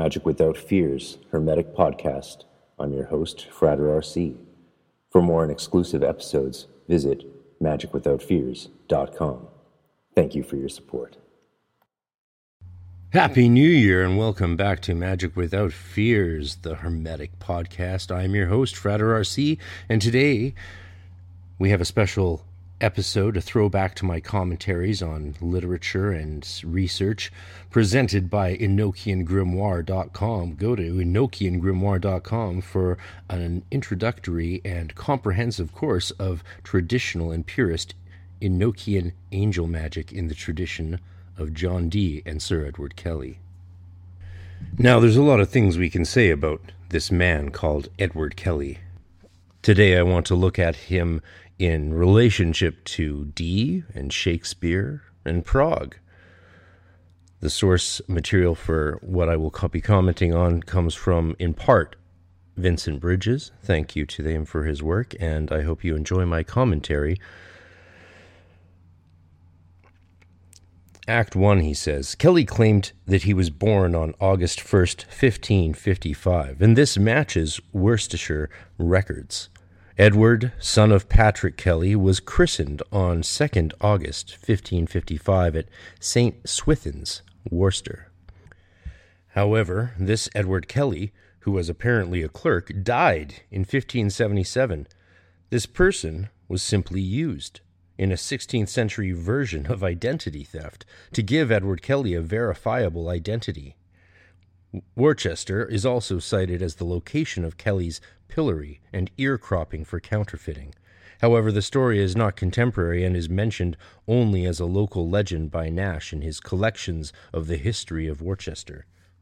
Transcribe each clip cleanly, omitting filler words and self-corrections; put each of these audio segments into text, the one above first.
Magic Without Fears Hermetic Podcast. I'm your host, Frater RC. For more and exclusive episodes, visit magicwithoutfears.com. Thank you for your support. Happy New Year and welcome back to Magic Without Fears, the Hermetic Podcast. I'm your host, Frater RC, and today we have a special episode, a throwback to my commentaries on literature and research presented by EnochianGrimoire.com. Go to EnochianGrimoire.com for an introductory and comprehensive course of traditional and purist Enochian angel magic in the tradition of John Dee and Sir Edward Kelly. Now, there's a lot of things we can say about this man called Edward Kelly. Today I want to look at him in relationship to Dee and Shakespeare and Prague. The source material for what I will be commenting on comes from, in part, Vincent Bridges. Thank you to him for his work, and I hope you enjoy my commentary. Act 1, he says, Kelly claimed that he was born on August 1st, 1555, and this matches Worcestershire records. Edward, son of Patrick Kelly, was christened on 2nd August 1555 at St. Swithin's, Worcester. However, this Edward Kelly, who was apparently a clerk, died in 1577. This person was simply used in a 16th century version of identity theft to give Edward Kelly a verifiable identity. Worcester is also cited as the location of Kelly's pillory and ear cropping for counterfeiting. However, the story is not contemporary and is mentioned only as a local legend by Nash in his Collections of the History of Worcester,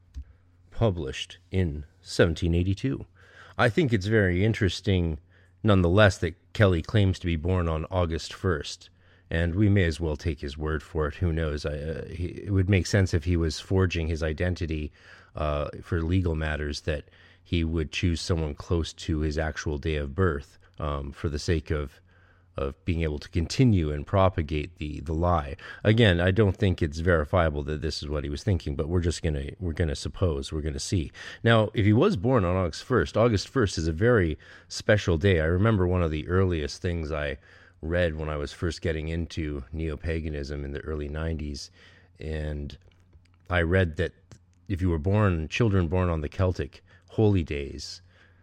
published in 1782. I think it's very interesting, nonetheless, that Kelly claims to be born on August 1st, and we may as well take his word for it. Who knows? It would make sense if he was forging his identity for legal matters, that he would choose someone close to his actual day of birth for the sake of being able to continue and propagate the lie. Again, I don't think it's verifiable that this is what he was thinking, but we're gonna suppose, we're gonna see. Now, if he was born on August 1st is a very special day. I remember one of the earliest things I read when I was first getting into neo-paganism in the early 90s, and I read that if you were children born on the Celtic holy days,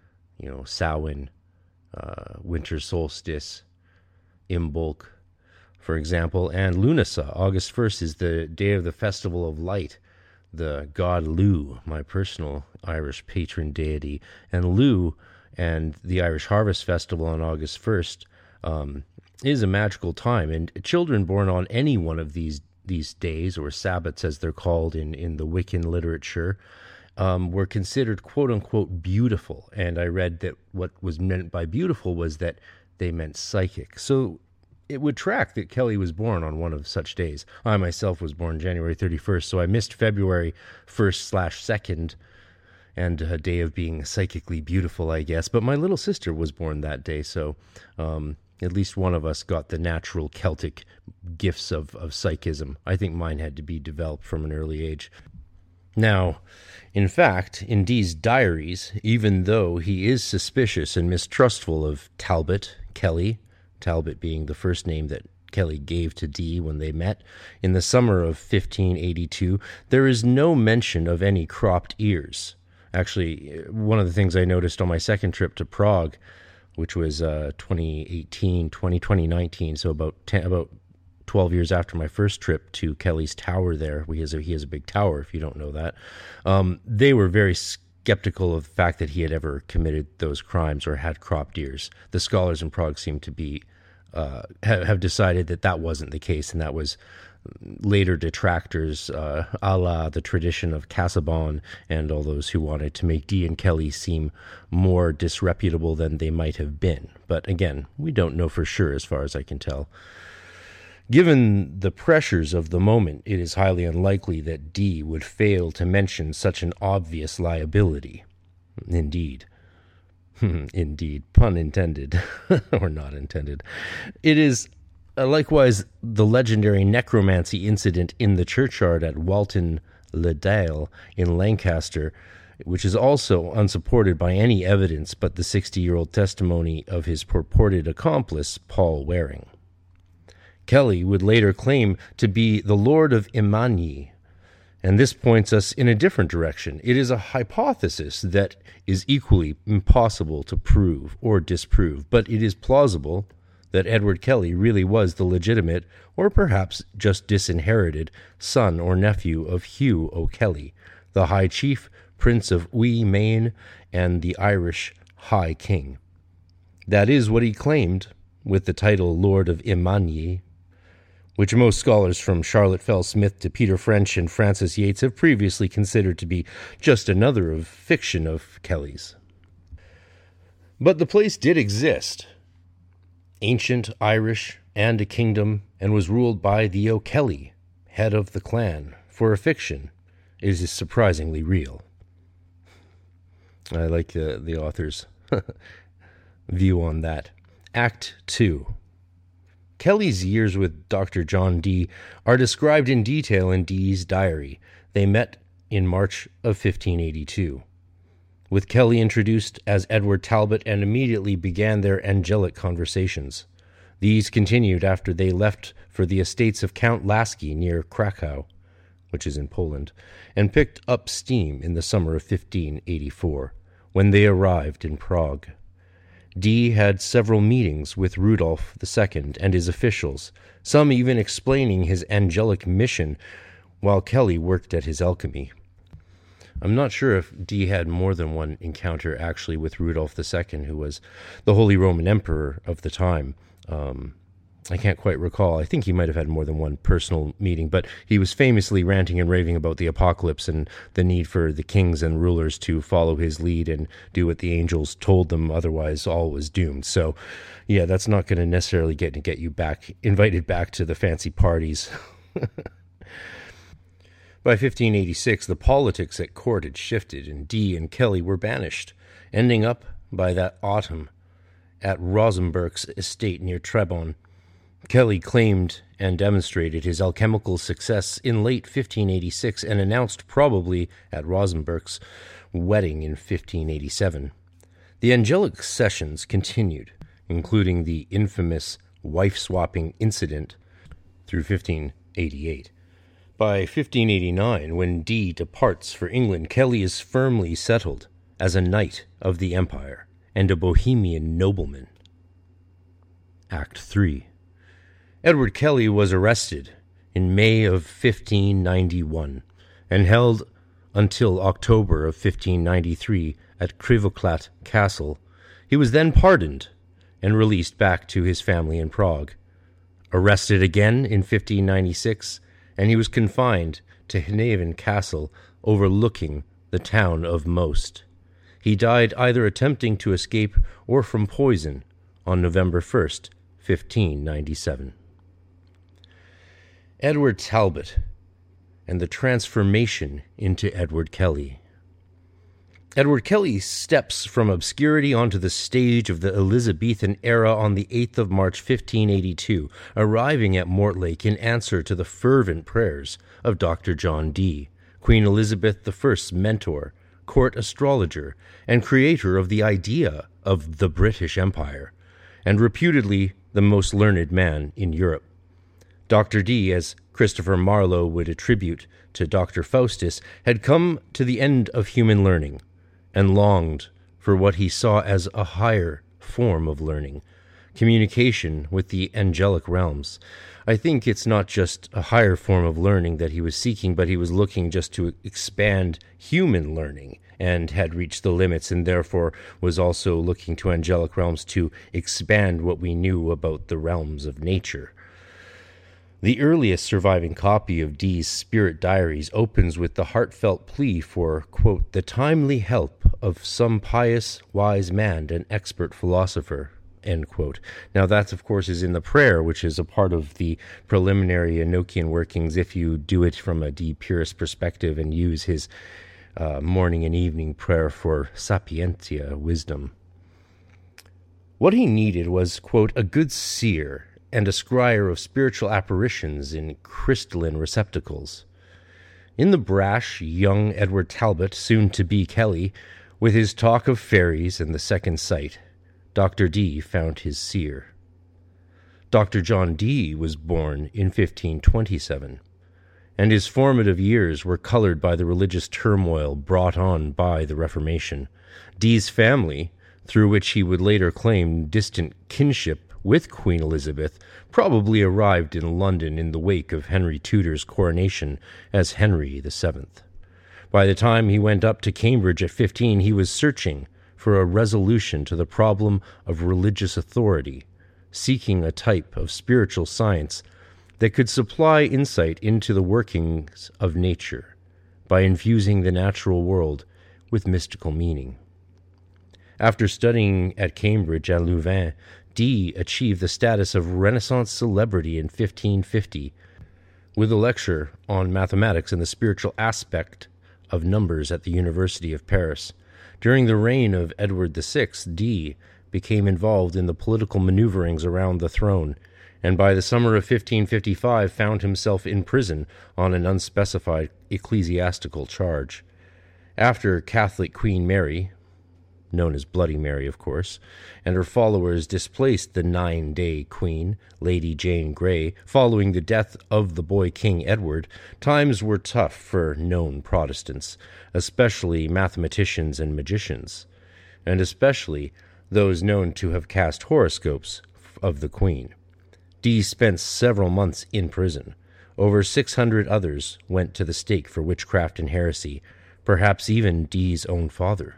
Samhain, winter solstice, Imbolc, for example, and Lunasa. August 1st is the day of the Festival of Light, the god Lu, my personal Irish patron deity. And Lu and the Irish Harvest Festival on August 1st is a magical time. And children born on any one of these days, or Sabbats as they're called in the Wiccan literature, were considered quote-unquote beautiful. And I read that what was meant by beautiful was that they meant psychic. So it would track that Kelly was born on one of such days. I myself was born January 31st, so I missed February 1st/2nd, and a day of being psychically beautiful, I guess. But my little sister was born that day, so at least one of us got the natural Celtic gifts of psychism. I think mine had to be developed from an early age. Now, in fact, in Dee's diaries, even though he is suspicious and mistrustful of Talbot Kelly, Talbot being the first name that Kelly gave to Dee when they met in the summer of 1582, there is no mention of any cropped ears. Actually, one of the things I noticed on my second trip to Prague, which was 2019, so about 12 years after my first trip to Kelly's tower there. He has a big tower, if you don't know that. They were very skeptical of the fact that he had ever committed those crimes or had cropped ears. The scholars in Prague seem to be have decided that wasn't the case, and that was later detractors, a la the tradition of Casaubon and all those who wanted to make Dee and Kelly seem more disreputable than they might have been. But again, we don't know for sure as far as I can tell. Given the pressures of the moment, it is highly unlikely that Dee would fail to mention such an obvious liability. Indeed. Indeed. Pun intended. Or not intended. It is likewise the legendary necromancy incident in the churchyard at Walton Le Dale in Lancaster, which is also unsupported by any evidence but the 60-year-old testimony of his purported accomplice, Paul Waring. Kelly would later claim to be the Lord of Emagny, and this points us in a different direction. It is a hypothesis that is equally impossible to prove or disprove, but it is plausible that Edward Kelly really was the legitimate, or perhaps just disinherited, son or nephew of Hugh O'Kelly, the High Chief, Prince of Uí Main, and the Irish High King. That is what he claimed with the title Lord of Emagny, which most scholars from Charlotte Fell Smith to Peter French and Francis Yates have previously considered to be just another of fiction of Kelly's. But the place did exist, ancient Irish and a kingdom, and was ruled by the O'Kelly, head of the clan. For a fiction, it is surprisingly real. I like the author's view on that. Act 2. Kelly's years with Dr. John Dee are described in detail in Dee's diary. They met in March of 1582. With Kelly introduced as Edward Talbot and immediately began their angelic conversations. These continued after they left for the estates of Count Lasky near Krakow, which is in Poland, and picked up steam in the summer of 1584, when they arrived in Prague. Dee had several meetings with Rudolph II and his officials, some even explaining his angelic mission while Kelly worked at his alchemy. I'm not sure if Dee had more than one encounter actually with Rudolph II, who was the Holy Roman Emperor of the time. I can't quite recall. I think he might have had more than one personal meeting, but he was famously ranting and raving about the apocalypse and the need for the kings and rulers to follow his lead and do what the angels told them, otherwise all was doomed. So, yeah, that's not going to necessarily get you back, invited back to the fancy parties. By 1586, the politics at court had shifted, and Dee and Kelly were banished, ending up, by that autumn, at Rosenberg's estate near Trebon. Kelly claimed and demonstrated his alchemical success in late 1586 and announced probably at Rosenberg's wedding in 1587. The angelic sessions continued, including the infamous wife-swapping incident, through 1588. By 1589, when Dee departs for England, Kelly is firmly settled as a knight of the empire and a Bohemian nobleman. Act 3. Edward Kelly was arrested in May of 1591 and held until October of 1593 at Krivoklat Castle. He was then pardoned and released back to his family in Prague. Arrested again in 1596, and he was confined to Hneven Castle overlooking the town of Most. He died either attempting to escape or from poison on November 1st, 1597. Edward Talbot and the transformation into Edward Kelly. Edward Kelly steps from obscurity onto the stage of the Elizabethan era on the 8th of March 1582, arriving at Mortlake in answer to the fervent prayers of Dr. John Dee, Queen Elizabeth I's mentor, court astrologer, and creator of the idea of the British Empire, and reputedly the most learned man in Europe. Dr. Dee, as Christopher Marlowe would attribute to Dr. Faustus, had come to the end of human learning and longed for what he saw as a higher form of learning, communication with the angelic realms. I think it's not just a higher form of learning that he was seeking, but he was looking just to expand human learning and had reached the limits, and therefore was also looking to angelic realms to expand what we knew about the realms of nature. The earliest surviving copy of Dee's Spirit Diaries opens with the heartfelt plea for, quote, the timely help of some pious, wise man and expert philosopher, end quote. Now that, of course, is in the prayer, which is a part of the preliminary Enochian workings if you do it from a Dee purist perspective and use his morning and evening prayer for sapientia, wisdom. What he needed was, quote, a good seer and a scryer of spiritual apparitions in crystalline receptacles. In the brash, young Edward Talbot, soon to be Kelly, with his talk of fairies and the second sight, Dr. Dee found his seer. Dr. John Dee was born in 1527, and his formative years were colored by the religious turmoil brought on by the Reformation. Dee's family, through which he would later claim distant kinship with Queen Elizabeth, probably arrived in London in the wake of Henry Tudor's coronation as Henry VII. By the time he went up to Cambridge at 15, he was searching for a resolution to the problem of religious authority, seeking a type of spiritual science that could supply insight into the workings of nature by infusing the natural world with mystical meaning. After studying at Cambridge and Louvain, Dee achieved the status of Renaissance celebrity in 1550 with a lecture on mathematics and the spiritual aspect of numbers at the University of Paris. During the reign of Edward VI, Dee became involved in the political maneuverings around the throne, and by the summer of 1555 found himself in prison on an unspecified ecclesiastical charge. After Catholic Queen Mary, known as Bloody Mary, of course, and her followers displaced the 9-day queen, Lady Jane Grey, following the death of the boy King Edward, times were tough for known Protestants, especially mathematicians and magicians, and especially those known to have cast horoscopes of the queen. Dee spent several months in prison. Over 600 others went to the stake for witchcraft and heresy, perhaps even Dee's own father.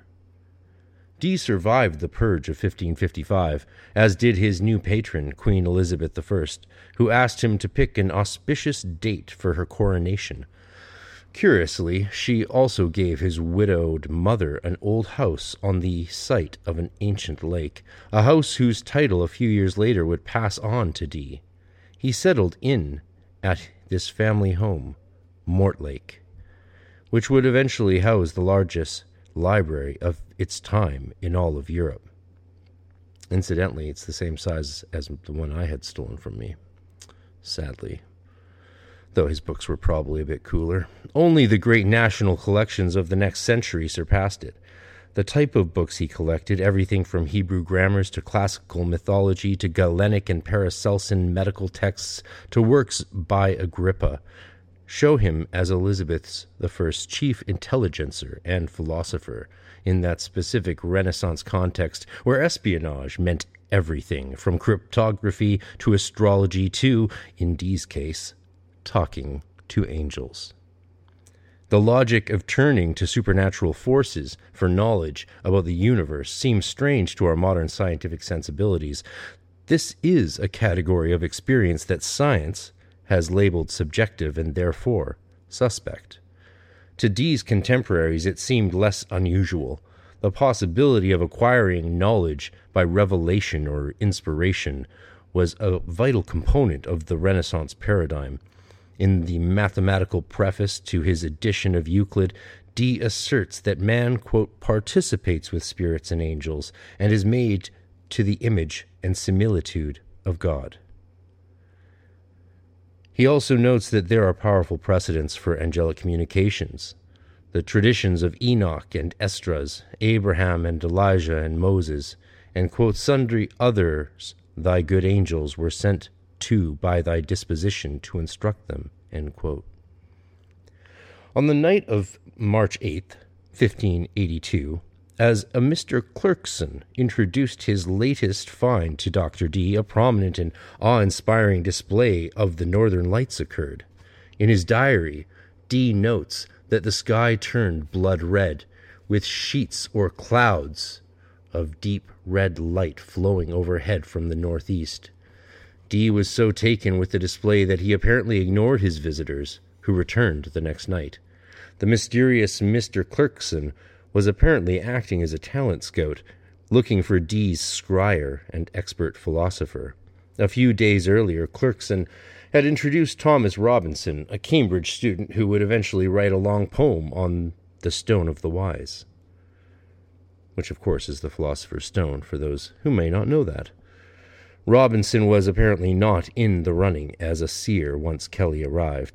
Dee survived the purge of 1555, as did his new patron, Queen Elizabeth I, who asked him to pick an auspicious date for her coronation. Curiously, she also gave his widowed mother an old house on the site of an ancient lake, a house whose title a few years later would pass on to Dee. He settled in at this family home, Mortlake, which would eventually house the largest library of its time in all of Europe. Incidentally, it's the same size as the one I had stolen from me, sadly, though his books were probably a bit cooler. Only the great national collections of the next century surpassed it. The type of books he collected, everything from Hebrew grammars to classical mythology to Galenic and Paracelsian medical texts to works by Agrippa, show him as Elizabeth I's chief intelligencer and philosopher in that specific Renaissance context where espionage meant everything from cryptography to astrology to, in Dee's case, talking to angels. The logic of turning to supernatural forces for knowledge about the universe seems strange to our modern scientific sensibilities. This is a category of experience that science has labeled subjective and therefore suspect. To Dee's contemporaries, it seemed less unusual. The possibility of acquiring knowledge by revelation or inspiration was a vital component of the Renaissance paradigm. In the mathematical preface to his edition of Euclid, Dee asserts that man, quote, participates with spirits and angels and is made to the image and similitude of God. He also notes that there are powerful precedents for angelic communications. The traditions of Enoch and Esdras, Abraham and Elijah and Moses, and, quote, sundry others thy good angels were sent to by thy disposition to instruct them, end quote. On the night of March 8th, 1582, as a Mr. Clarkson introduced his latest find to Dr. Dee, a prominent and awe-inspiring display of the northern lights occurred. In his diary, Dee notes that the sky turned blood red, with sheets or clouds of deep red light flowing overhead from the northeast. Dee was so taken with the display that he apparently ignored his visitors, who returned the next night. The mysterious Mr. Clarkson was apparently acting as a talent scout, looking for Dee's scryer and expert philosopher. A few days earlier, Clarkson had introduced Thomas Robinson, a Cambridge student who would eventually write a long poem on the Stone of the Wise, which of course is the Philosopher's Stone, for those who may not know that. Robinson was apparently not in the running as a seer once Kelly arrived,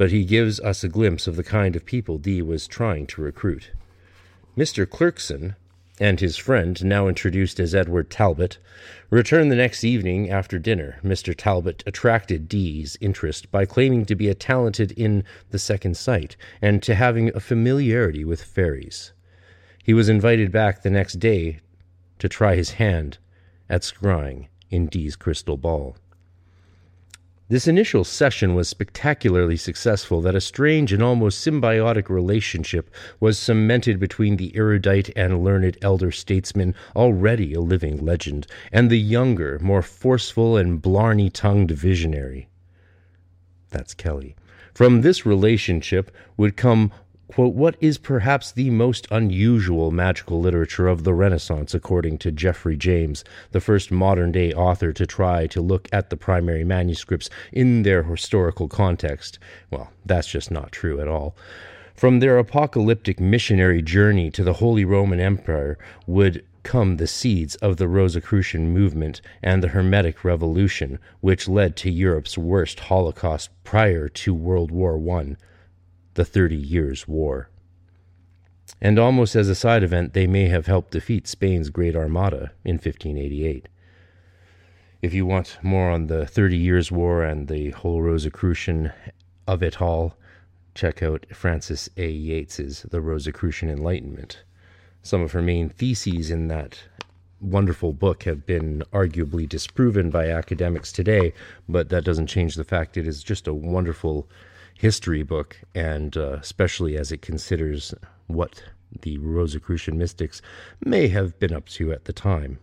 but he gives us a glimpse of the kind of people Dee was trying to recruit. Mr. Clerkson and his friend, now introduced as Edward Talbot, returned the next evening after dinner. Mr. Talbot attracted Dee's interest by claiming to be a talented in the second sight and to having a familiarity with fairies. He was invited back the next day to try his hand at scrying in Dee's crystal ball. This initial session was spectacularly successful that a strange and almost symbiotic relationship was cemented between the erudite and learned elder statesman, already a living legend, and the younger, more forceful and blarney-tongued visionary. That's Kelly. From this relationship would come, quote, what is perhaps the most unusual magical literature of the Renaissance, according to Geoffrey James, the first modern-day author to try to look at the primary manuscripts in their historical context. Well, that's just not true at all. From their apocalyptic missionary journey to the Holy Roman Empire would come the seeds of the Rosicrucian movement and the Hermetic Revolution, which led to Europe's worst Holocaust prior to World War I, the 30 Years' War. And almost as a side event, they may have helped defeat Spain's Great Armada in 1588. If you want more on the 30 Years' War and the whole Rosicrucian of it all, check out Frances A. Yates's The Rosicrucian Enlightenment. Some of her main theses in that wonderful book have been arguably disproven by academics today, but that doesn't change the fact it is just a wonderful history book, and especially as it considers what the Rosicrucian mystics may have been up to at the time.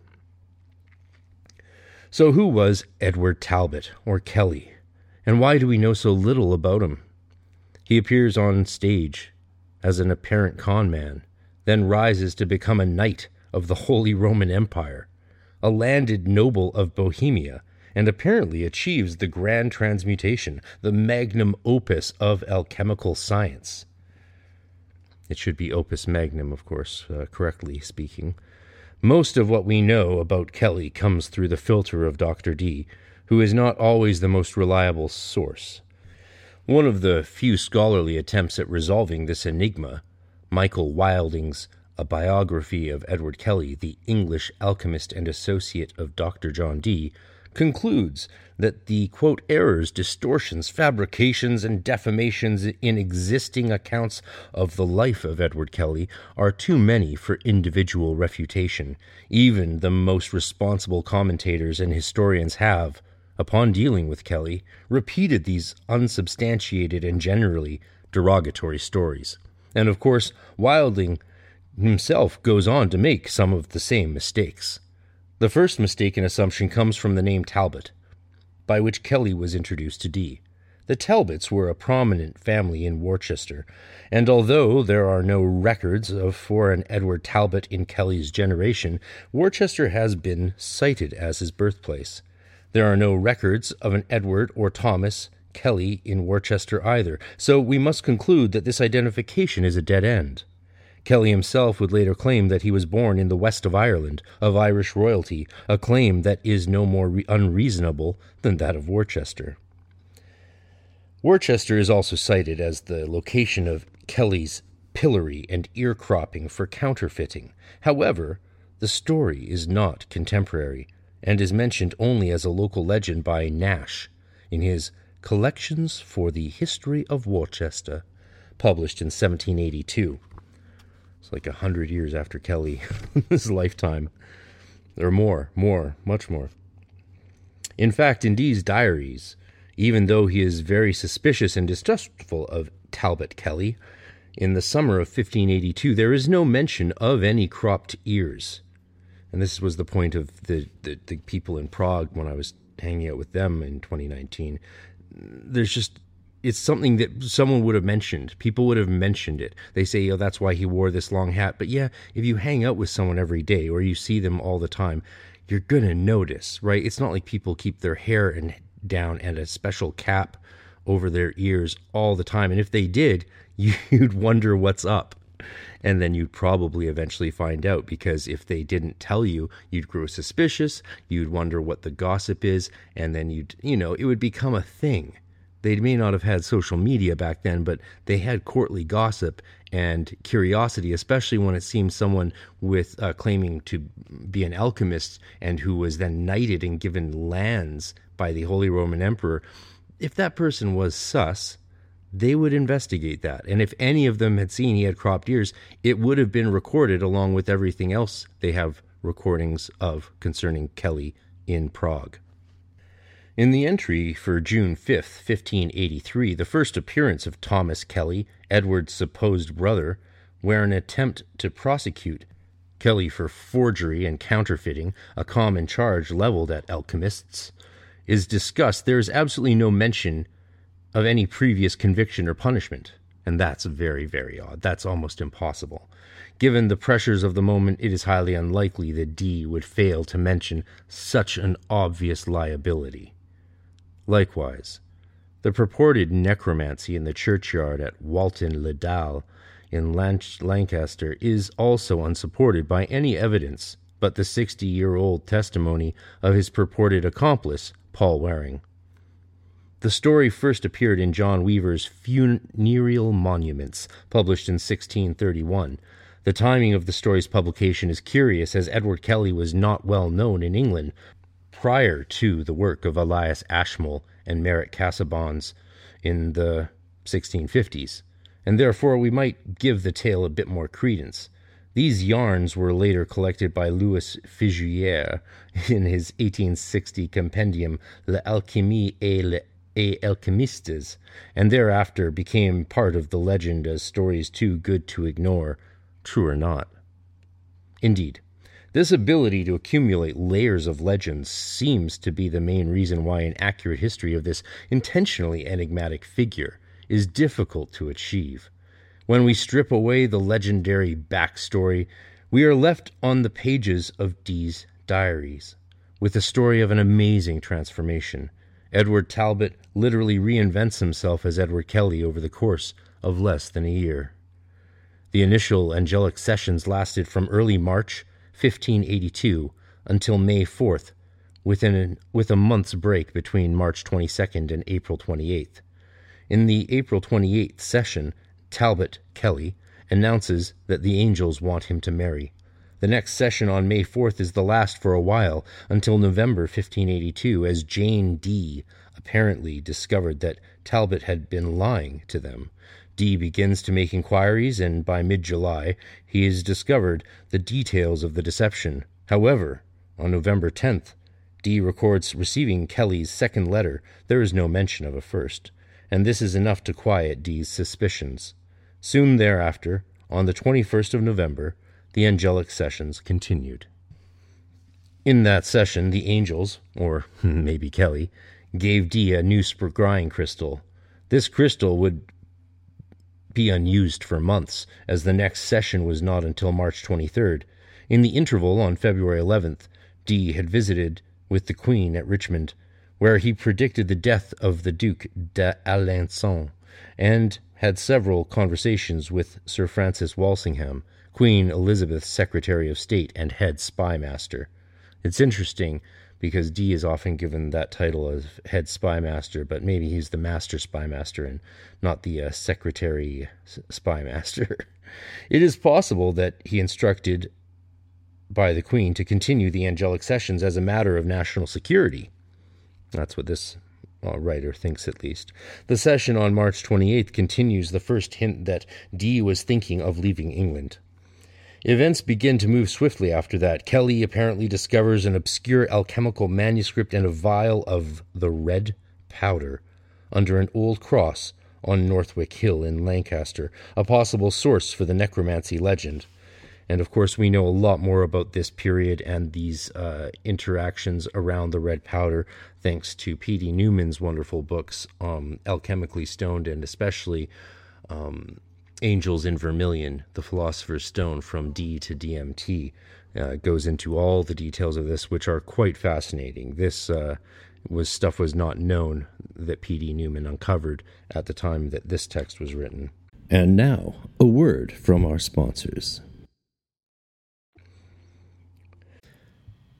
So who was Edward Talbot, or Kelly, and why do we know so little about him? He appears on stage as an apparent con man, then rises to become a knight of the Holy Roman Empire, a landed noble of Bohemia, and apparently achieves the grand transmutation, the magnum opus of alchemical science. It should be opus magnum, of course, correctly speaking. Most of what we know about Kelly comes through the filter of Dr. Dee, who is not always the most reliable source. One of the few scholarly attempts at resolving this enigma, Michael Wilding's A Biography of Edward Kelly, the English alchemist and associate of Dr. John Dee, concludes that the, quote, errors, distortions, fabrications, and defamations in existing accounts of the life of Edward Kelly are too many for individual refutation. Even the most responsible commentators and historians have, upon dealing with Kelly, repeated these unsubstantiated and generally derogatory stories. And of course, Wilding himself goes on to make some of the same mistakes. The first mistaken assumption comes from the name Talbot, by which Kelly was introduced to Dee. The Talbots were a prominent family in Worcester, and although there are no records for an Edward Talbot in Kelly's generation, Worcester has been cited as his birthplace. There are no records of an Edward or Thomas Kelly in Worcester either, so we must conclude that this identification is a dead end. Kelly himself would later claim that he was born in the west of Ireland, of Irish royalty, a claim that is no more unreasonable than that of Worcester. Worcester is also cited as the location of Kelly's pillory and ear cropping for counterfeiting. However, the story is not contemporary, and is mentioned only as a local legend by Nash in his Collections for the History of Worcester, published in 1782. It's like 100 years after Kelly's lifetime, or much more. In fact, in Dee's diaries, even though he is very suspicious and distrustful of Talbot Kelly, in the summer of 1582, there is no mention of any cropped ears. And this was the point of the people in Prague when I was hanging out with them in 2019. It's something that someone would have mentioned. People would have mentioned it. They say, that's why he wore this long hat. But yeah, if you hang out with someone every day or you see them all the time, you're going to notice, right? It's not like people keep their hair down and a special cap over their ears all the time. And if they did, you'd wonder what's up. And then you'd probably eventually find out, because if they didn't tell you, you'd grow suspicious, you'd wonder what the gossip is, and then it would become a thing. They may not have had social media back then, but they had courtly gossip and curiosity, especially when it seemed someone with claiming to be an alchemist and who was then knighted and given lands by the Holy Roman Emperor. If that person was sus, they would investigate that. And if any of them had seen he had cropped ears, it would have been recorded along with everything else they have recordings of concerning Kelly in Prague. In the entry for June 5th, 1583, the first appearance of Thomas Kelly, Edward's supposed brother, where an attempt to prosecute Kelly for forgery and counterfeiting, a common charge leveled at alchemists, is discussed, there is absolutely no mention of any previous conviction or punishment. And that's very, very odd. That's almost impossible. Given the pressures of the moment, it is highly unlikely that Dee would fail to mention such an obvious liability. Likewise, the purported necromancy in the churchyard at Walton-le-Dalle in Lancaster is also unsupported by any evidence but the 60-year-old testimony of his purported accomplice, Paul Waring. The story first appeared in John Weaver's Funereal Monuments, published in 1631. The timing of the story's publication is curious, as Edward Kelly was not well known in England prior to the work of Elias Ashmole and Merritt Casaubons in the 1650s, and therefore we might give the tale a bit more credence. These yarns were later collected by Louis Figuier in his 1860 compendium L'Alchimie et les Alchimistes, and thereafter became part of the legend as stories too good to ignore, true or not. Indeed, this ability to accumulate layers of legends seems to be the main reason why an accurate history of this intentionally enigmatic figure is difficult to achieve. When we strip away the legendary backstory, we are left on the pages of Dee's diaries, with the story of an amazing transformation. Edward Talbot literally reinvents himself as Edward Kelly over the course of less than a year. The initial angelic sessions lasted from early March 1582 until May 4th, with a month's break between March 22nd and April 28th. In the April 28th session, Talbot Kelly announces that the angels want him to marry. The next session on May 4th is the last for a while, until November 1582, as Jane Dee apparently discovered that Talbot had been lying to them. Dee begins to make inquiries, and by mid-July, he has discovered the details of the deception. However, on November 10th, Dee records receiving Kelly's second letter. There is no mention of a first, and this is enough to quiet Dee's suspicions. Soon thereafter, on the 21st of November, the angelic sessions continued. In that session, the angels, or maybe Kelly, gave Dee a new scrying crystal. This crystal would be unused for months, as the next session was not until March 23rd. In the interval, on February 11th, Dee had visited with the Queen at Richmond, where he predicted the death of the Duke d'Alençon, and had several conversations with Sir Francis Walsingham, Queen Elizabeth's Secretary of State and head spy master. It's interesting because Dee is often given that title of head spy master, but maybe he's the master spy master and not the secretary spy master. It is possible that he instructed by the Queen to continue the angelic sessions as a matter of national security. That's what this writer thinks, at least. The session on March 28th continues the first hint that Dee was thinking of leaving England. Events begin to move swiftly after that. Kelly apparently discovers an obscure alchemical manuscript and a vial of the red powder under an old cross on Northwick Hill in Lancaster, a possible source for the necromancy legend. And of course, we know a lot more about this period and these interactions around the red powder thanks to P.D. Newman's wonderful books, Alchemically Stoned, and especially Angels in Vermilion, The Philosopher's Stone from D to DMT. Goes into all the details of this, which are quite fascinating. This stuff was not known that P.D. Newman uncovered at the time that this text was written. And now, a word from our sponsors.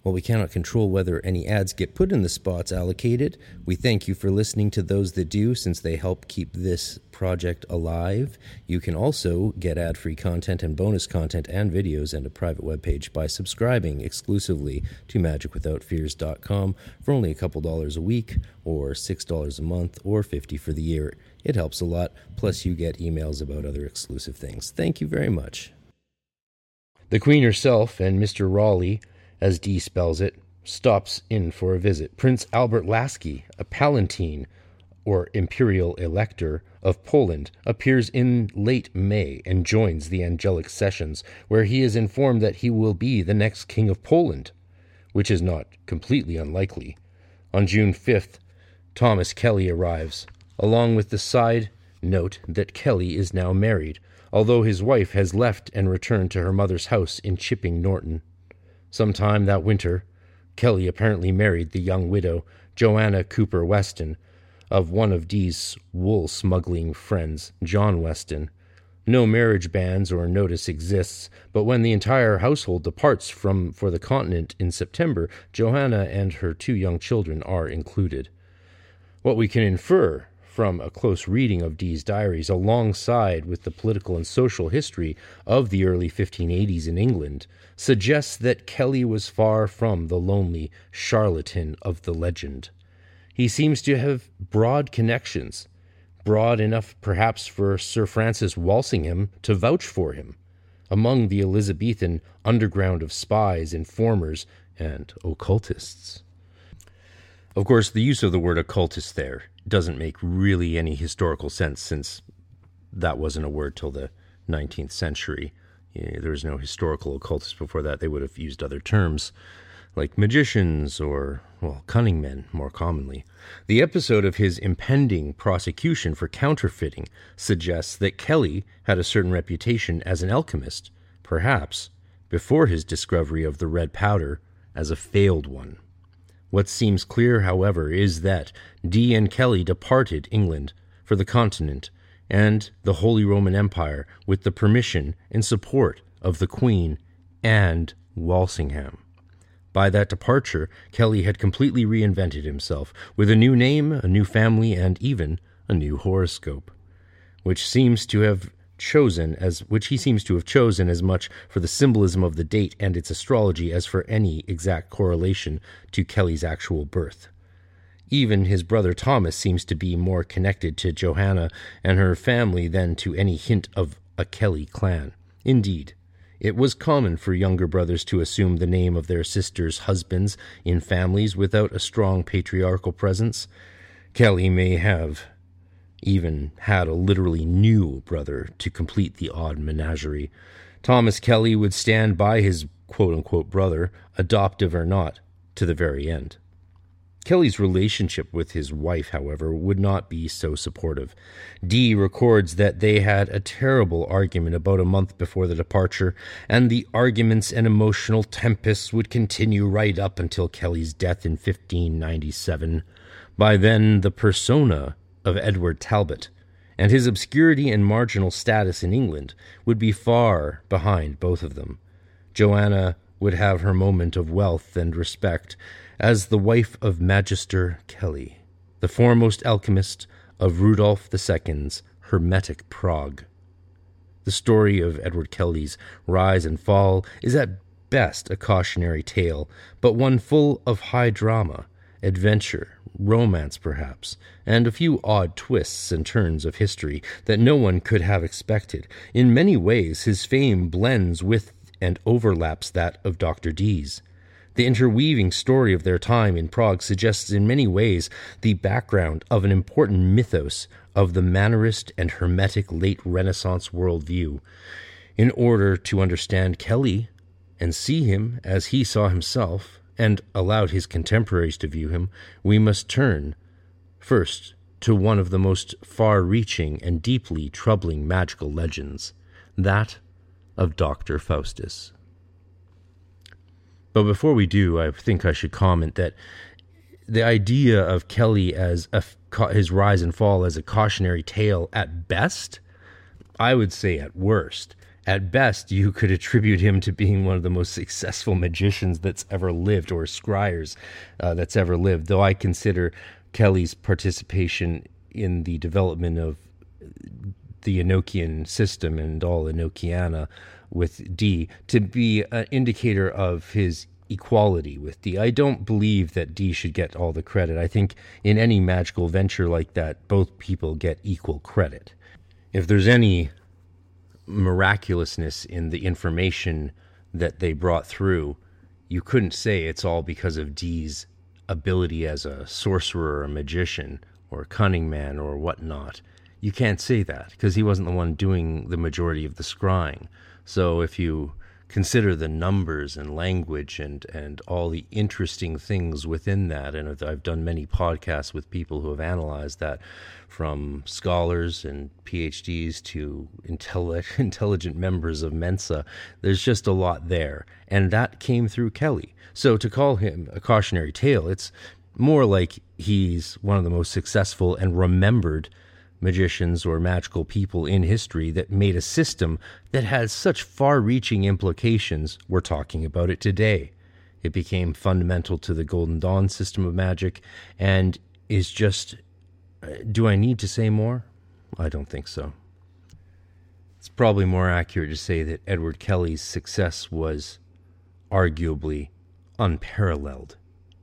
While we cannot control whether any ads get put in the spots allocated, we thank you for listening to those that do, since they help keep this project alive. You can also get ad-free content and bonus content and videos and a private webpage by subscribing exclusively to magicwithoutfears.com for only a couple dollars a week, or $6 a month, or $50 for the year. It helps a lot, plus you get emails about other exclusive things. Thank you very much. The Queen herself and Mr. Raleigh, as Dee spells it, stops in for a visit. Prince Albert Lasky, a Palatine, or Imperial Elector, of Poland, appears in late May and joins the angelic sessions, where he is informed that he will be the next King of Poland, which is not completely unlikely. On June 5th, Thomas Kelly arrives, along with the side note that Kelly is now married, although his wife has left and returned to her mother's house in Chipping Norton. Sometime that winter, Kelly apparently married the young widow, Joanna Cooper Weston, of one of Dee's wool-smuggling friends, John Weston. No marriage banns or notice exists, but when the entire household departs for the continent in September, Joanna and her 2 young children are included. What we can infer from a close reading of Dee's diaries, alongside with the political and social history of the early 1580s in England, suggests that Kelly was far from the lonely charlatan of the legend. He seems to have broad connections, broad enough perhaps for Sir Francis Walsingham to vouch for him, among the Elizabethan underground of spies, informers, and occultists. Of course, the use of the word occultist there doesn't make really any historical sense, since that wasn't a word till the 19th century. There was no historical occultist before that. They would have used other terms, like magicians or, cunning men, more commonly. The episode of his impending prosecution for counterfeiting suggests that Kelly had a certain reputation as an alchemist, perhaps before his discovery of the red powder as a failed one. What seems clear, however, is that Dee and Kelly departed England for the continent and the Holy Roman Empire with the permission and support of the Queen and Walsingham. By that departure, Kelly had completely reinvented himself, with a new name, a new family, and even a new horoscope, which he seems to have chosen as much for the symbolism of the date and its astrology as for any exact correlation to Kelly's actual birth. Even his brother Thomas seems to be more connected to Johanna and her family than to any hint of a Kelly clan. Indeed, it was common for younger brothers to assume the name of their sisters' husbands in families without a strong patriarchal presence. Kelly may have even had a literally new brother to complete the odd menagerie. Thomas Kelly would stand by his quote-unquote brother, adoptive or not, to the very end. Kelly's relationship with his wife, however, would not be so supportive. Dee records that they had a terrible argument about a month before the departure, and the arguments and emotional tempests would continue right up until Kelly's death in 1597. By then, the persona of Edward Talbot and his obscurity and marginal status in England would be far behind both of them. Joanna would have her moment of wealth and respect as the wife of Magister Kelly, the foremost alchemist of Rudolph II's Hermetic Prague. The story of Edward Kelly's rise and fall is at best a cautionary tale, but one full of high drama, adventure, romance perhaps, and a few odd twists and turns of history that no one could have expected. In many ways, his fame blends with and overlaps that of Dr. Dee's. The interweaving story of their time in Prague suggests in many ways the background of an important mythos of the Mannerist and Hermetic late Renaissance worldview. In order to understand Kelly and see him as he saw himself, and allowed his contemporaries to view him, we must turn, first, to one of the most far-reaching and deeply troubling magical legends, that of Dr. Faustus. But before we do, I think I should comment that the idea of Kelly as his rise and fall as a cautionary tale at best, I would say at worst, At best, you could attribute him to being one of the most successful magicians that's ever lived, or scryers that's ever lived, though I consider Kelly's participation in the development of the Enochian system and all Enochiana with Dee to be an indicator of his equality with Dee. I don't believe that Dee should get all the credit. I think in any magical venture like that, both people get equal credit. If there's any miraculousness in the information that they brought through, you couldn't say it's all because of Dee's ability as a sorcerer or a magician or a cunning man or whatnot. You can't say that because he wasn't the one doing the majority of the scrying. So if you consider the numbers and language and all the interesting things within that, and I've done many podcasts with people who have analyzed that, from scholars and PhDs to intelligent members of Mensa, there's just a lot there. And that came through Kelly. So to call him a cautionary tale, it's more like he's one of the most successful and remembered magicians or magical people in history that made a system that has such far-reaching implications. We're talking about it today. It became fundamental to the Golden Dawn system of magic and is just... Do I need to say more? I don't think so. It's probably more accurate to say that Edward Kelly's success was arguably unparalleled.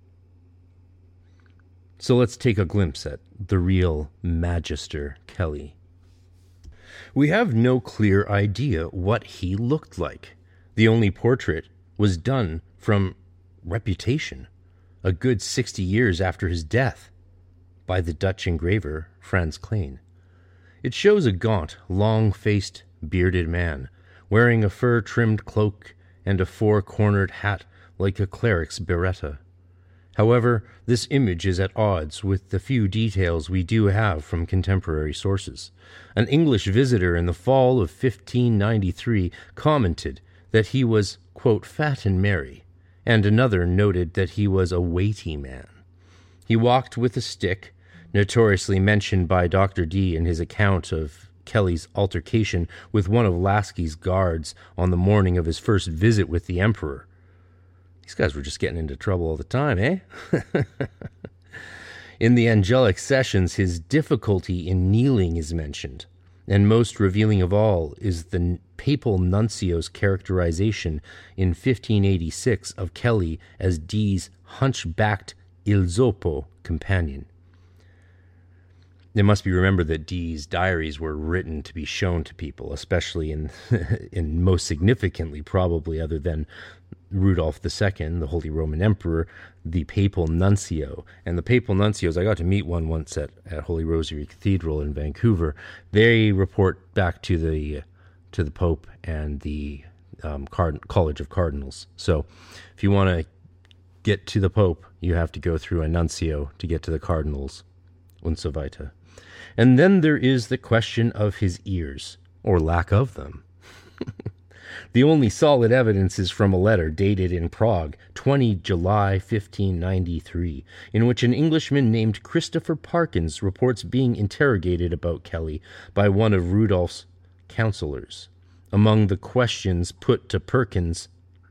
So let's take a glimpse at the real Magister Kelly. We have no clear idea what he looked like. The only portrait was done from reputation, a good 60 years after his death, by the Dutch engraver Frans Klein. It shows a gaunt, long-faced, bearded man, wearing a fur-trimmed cloak and a four-cornered hat like a cleric's biretta. However, this image is at odds with the few details we do have from contemporary sources. An English visitor in the fall of 1593 commented that he was, quote, fat and merry, and another noted that he was a weighty man. He walked with a stick, notoriously mentioned by Dr. Dee in his account of Kelly's altercation with one of Lasky's guards on the morning of his first visit with the Emperor. These guys were just getting into trouble all the time, eh? In the angelic sessions, his difficulty in kneeling is mentioned, and most revealing of all is the papal nuncio's characterization in 1586 of Kelly as Dee's hunchbacked Il Zoppo companion. It must be remembered that Dee's diaries were written to be shown to people, especially in most significantly, probably other than Rudolph II, the Holy Roman Emperor, the papal nuncio. And the papal nuncios, I got to meet one once at Holy Rosary Cathedral in Vancouver. They report back to the Pope and the College of Cardinals. So if you want to get to the Pope, you have to go through a nuncio to get to the cardinals, und so weiter. And then there is the question of his ears, or lack of them. The only solid evidence is from a letter dated in Prague, 20 July 1593, in which an Englishman named Christopher Parkins reports being interrogated about Kelly by one of Rudolph's counselors. Among the questions put to Perkins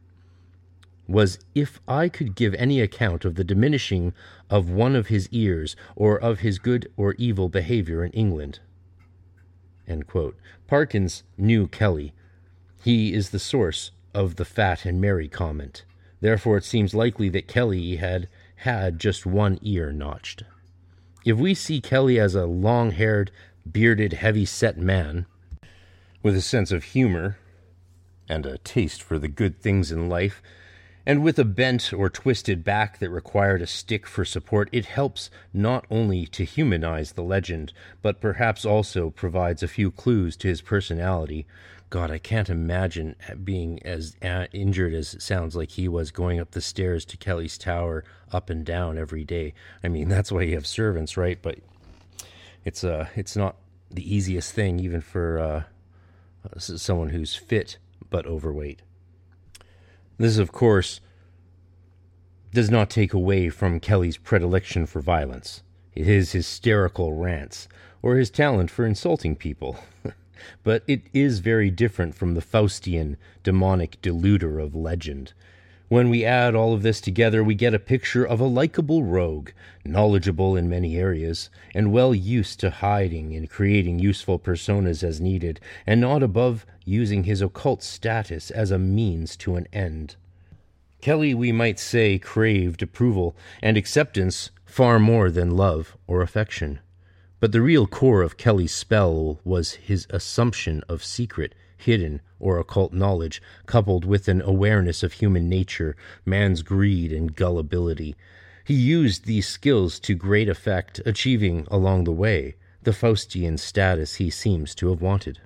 was if I could give any account of the diminishing of one of his ears, or of his good or evil behavior in England. End quote. Parkins knew Kelly. He is the source of the fat and merry comment. Therefore, it seems likely that Kelly had just one ear notched. If we see Kelly as a long-haired, bearded, heavy-set man, with a sense of humor and a taste for the good things in life, and with a bent or twisted back that required a stick for support, it helps not only to humanize the legend, but perhaps also provides a few clues to his personality. God, I can't imagine being as injured as it sounds like he was, going up the stairs to Kelly's Tower, up and down every day. I mean, that's why you have servants, right? But it's not the easiest thing, even for someone who's fit but overweight. This, of course, does not take away from Kelly's predilection for violence, his hysterical rants, or his talent for insulting people. but it is very different from the Faustian, demonic deluder of legend. When we add all of this together, we get a picture of a likable rogue, knowledgeable in many areas, and well used to hiding and creating useful personas as needed, and not above using his occult status as a means to an end. Kelly, we might say, craved approval and acceptance far more than love or affection. But the real core of Kelly's spell was his assumption of secret, hidden, or occult knowledge, coupled with an awareness of human nature, man's greed and gullibility. He used these skills to great effect, achieving, along the way, the Faustian status he seems to have wanted.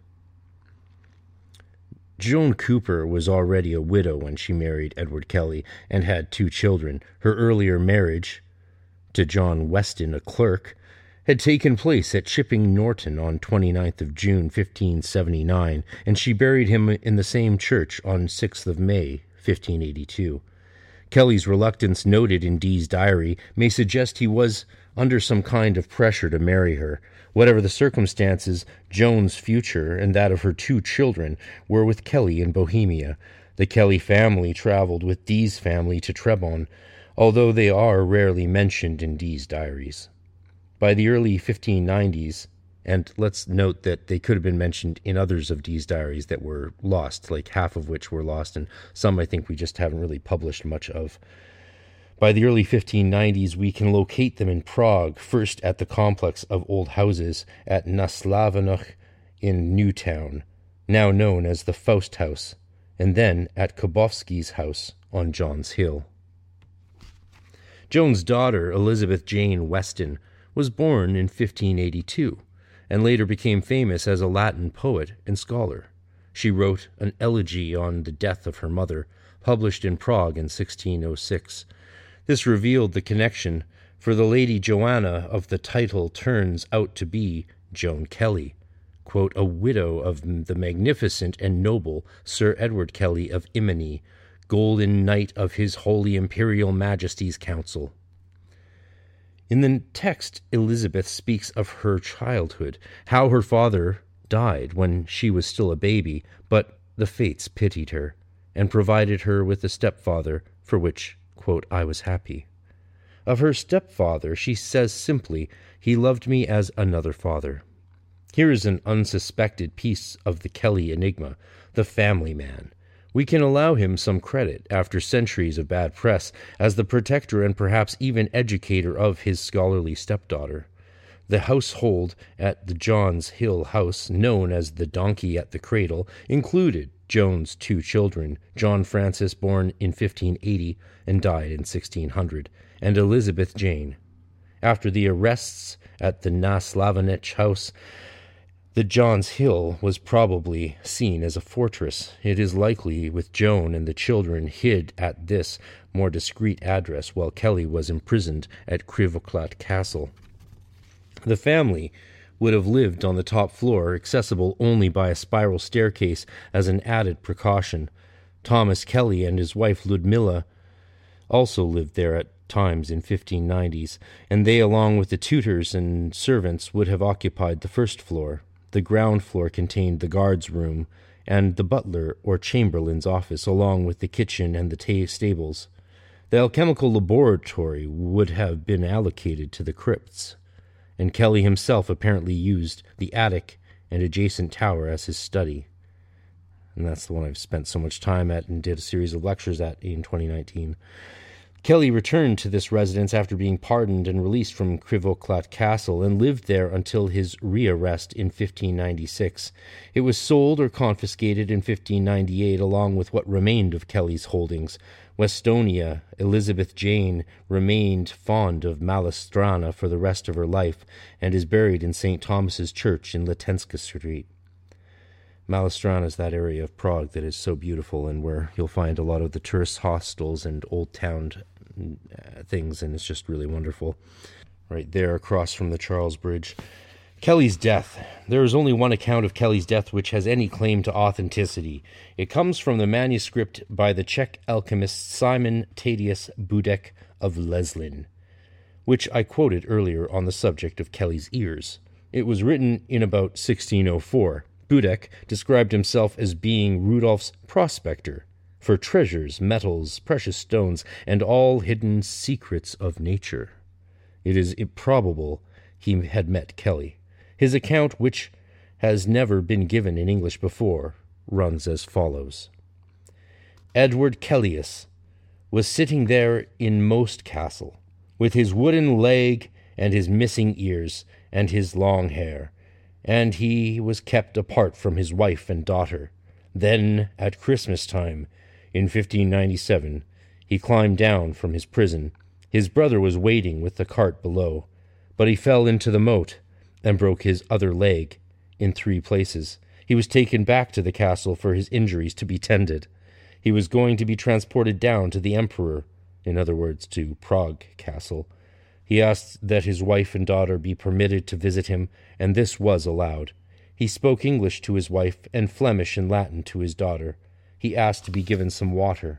Joan Cooper was already a widow when she married Edward Kelly and had 2 children. Her earlier marriage to John Weston, a clerk, had taken place at Chipping Norton on 29th of June, 1579, and she buried him in the same church on 6th of May, 1582. Kelly's reluctance, noted in Dee's diary, may suggest he was under some kind of pressure to marry her. Whatever the circumstances, Joan's future and that of her 2 children were with Kelly in Bohemia. The Kelly family traveled with Dee's family to Trebon, although they are rarely mentioned in Dee's diaries. By the early 1590s, and let's note that they could have been mentioned in others of Dee's diaries that were lost, like half of which were lost, and some I think we just haven't really published much of. By the early 1590s, we can locate them in Prague, first at the complex of old houses at Naslavanach in Newtown, now known as the Faust House, and then at Kobovsky's house on John's Hill. Joan's daughter, Elizabeth Jane Weston, was born in 1582, and later became famous as a Latin poet and scholar. She wrote an elegy on the death of her mother, published in Prague in 1606. This revealed the connection, for the Lady Joanna of the title turns out to be Joan Kelly, quote, a widow of the magnificent and noble Sir Edward Kelly of Imeny, golden knight of his holy imperial majesty's council. In the text, Elizabeth speaks of her childhood, how her father died when she was still a baby, but the fates pitied her, and provided her with a stepfather, for which, quote, I was happy. Of her stepfather, she says simply, he loved me as another father. Here is an unsuspected piece of the Kelly enigma, the family man. We can allow him some credit, after centuries of bad press, as the protector and perhaps even educator of his scholarly stepdaughter. The household at the John's Hill house, known as the Donkey at the Cradle, included Joan's 2 children, John Francis, born in 1580 and died in 1600, and Elizabeth Jane. After the arrests at the Naslavanich house, the John's Hill was probably seen as a fortress. It is likely with Joan and the children hid at this more discreet address while Kelly was imprisoned at Krivoklat Castle. The family would have lived on the top floor, accessible only by a spiral staircase as an added precaution. Thomas Kelly and his wife Ludmilla also lived there at times in 1590s, and they, along with the tutors and servants, would have occupied the first floor. The ground floor contained the guard's room and the butler or chamberlain's office, along with the kitchen and the stables. The alchemical laboratory would have been allocated to the crypts, and Kelly himself apparently used the attic and adjacent tower as his study. And that's the one I've spent so much time at and did a series of lectures at in 2019. Kelly returned to this residence after being pardoned and released from Krivoklat Castle and lived there until his rearrest in 1596. It was sold or confiscated in 1598 along with what remained of Kelly's holdings. Westonia, Elizabeth Jane, remained fond of Malestrana for the rest of her life and is buried in St. Thomas's Church in Letenska Street. Malestrana is that area of Prague that is so beautiful and where you'll find a lot of the tourist hostels and old town things, and it's just really wonderful. Right there across from the Charles Bridge. Kelly's death. There is only one account of Kelly's death which has any claim to authenticity. It comes from the manuscript by the Czech alchemist Simon Tadeusz Budek of Leslin, which I quoted earlier on the subject of Kelly's ears. It was written in about 1604. Budek described himself as being Rudolph's prospector for treasures, metals, precious stones, and all hidden secrets of nature. It is improbable he had met Kelly. His account, which has never been given in English before, runs as follows. Edward Kellyus was sitting there in Most Castle, with his wooden leg and his missing ears and his long hair, and he was kept apart from his wife and daughter. Then, at Christmas time, in 1597, he climbed down from his prison. His brother was waiting with the cart below, but he fell into the moat and broke his other leg in 3 places. He was taken back to the castle for his injuries to be tended. He was going to be transported down to the emperor, in other words, to Prague Castle. He asked that his wife and daughter be permitted to visit him, and this was allowed. He spoke English to his wife and Flemish and Latin to his daughter. He asked to be given some water.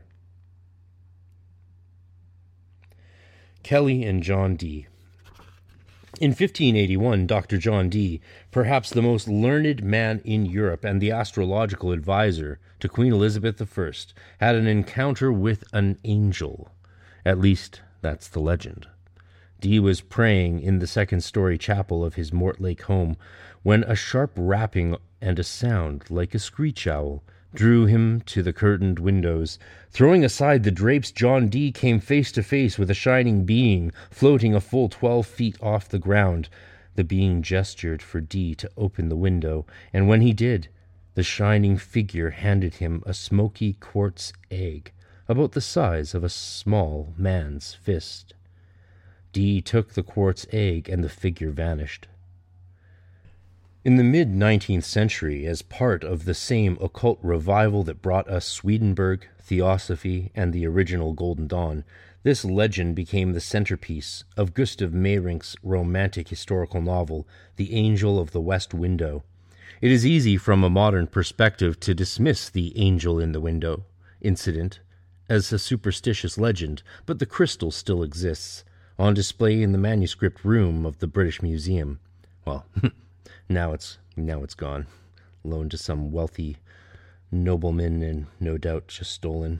Kelly and John Dee. In 1581, Dr. John Dee, perhaps the most learned man in Europe and the astrological advisor to Queen Elizabeth I, had an encounter with an angel. At least, that's the legend. Dee was praying in the second-story chapel of his Mortlake home when a sharp rapping and a sound like a screech owl drew him to the curtained windows. Throwing aside the drapes, John Dee came face to face with a shining being floating a full 12 feet off the ground. The being gestured for Dee to open the window, and when he did, the shining figure handed him a smoky quartz egg, about the size of a small man's fist. Dee took the quartz egg, and the figure vanished. In the mid-19th century, as part of the same occult revival that brought us Swedenborg, Theosophy, and the original Golden Dawn, this legend became the centerpiece of Gustav Meyrink's romantic historical novel, The Angel of the West Window. It is easy from a modern perspective to dismiss the angel in the window incident as a superstitious legend, but the crystal still exists, on display in the manuscript room of the British Museum. Well, Now it's gone, loaned to some wealthy nobleman and no doubt just stolen.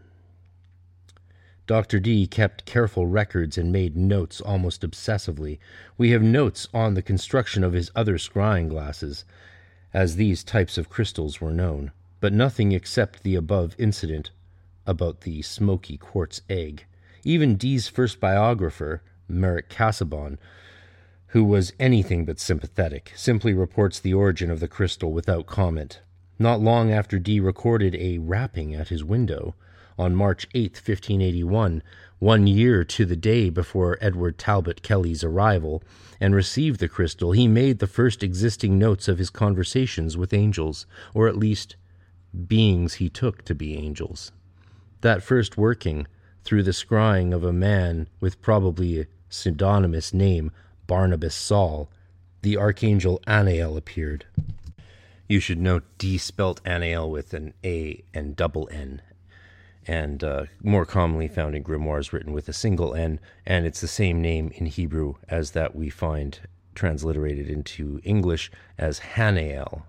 Dr. Dee kept careful records and made notes almost obsessively. We have notes on the construction of his other scrying glasses, as these types of crystals were known, but nothing except the above incident about the smoky quartz egg. Even Dee's first biographer, Merrick Casaubon, who was anything but sympathetic, simply reports the origin of the crystal without comment. Not long after Dee recorded a rapping at his window, on March 8, 1581, 1 year to the day before Edward Talbot Kelly's arrival, and received the crystal, he made the first existing notes of his conversations with angels, or at least beings he took to be angels. That first working, through the scrying of a man with probably a pseudonymous name, Barnabas Saul, the archangel Anael appeared. You should note Dee spelt Anael with an A and double N, and more commonly found in grimoires written with a single N, and it's the same name in Hebrew as that we find transliterated into English as Hanael.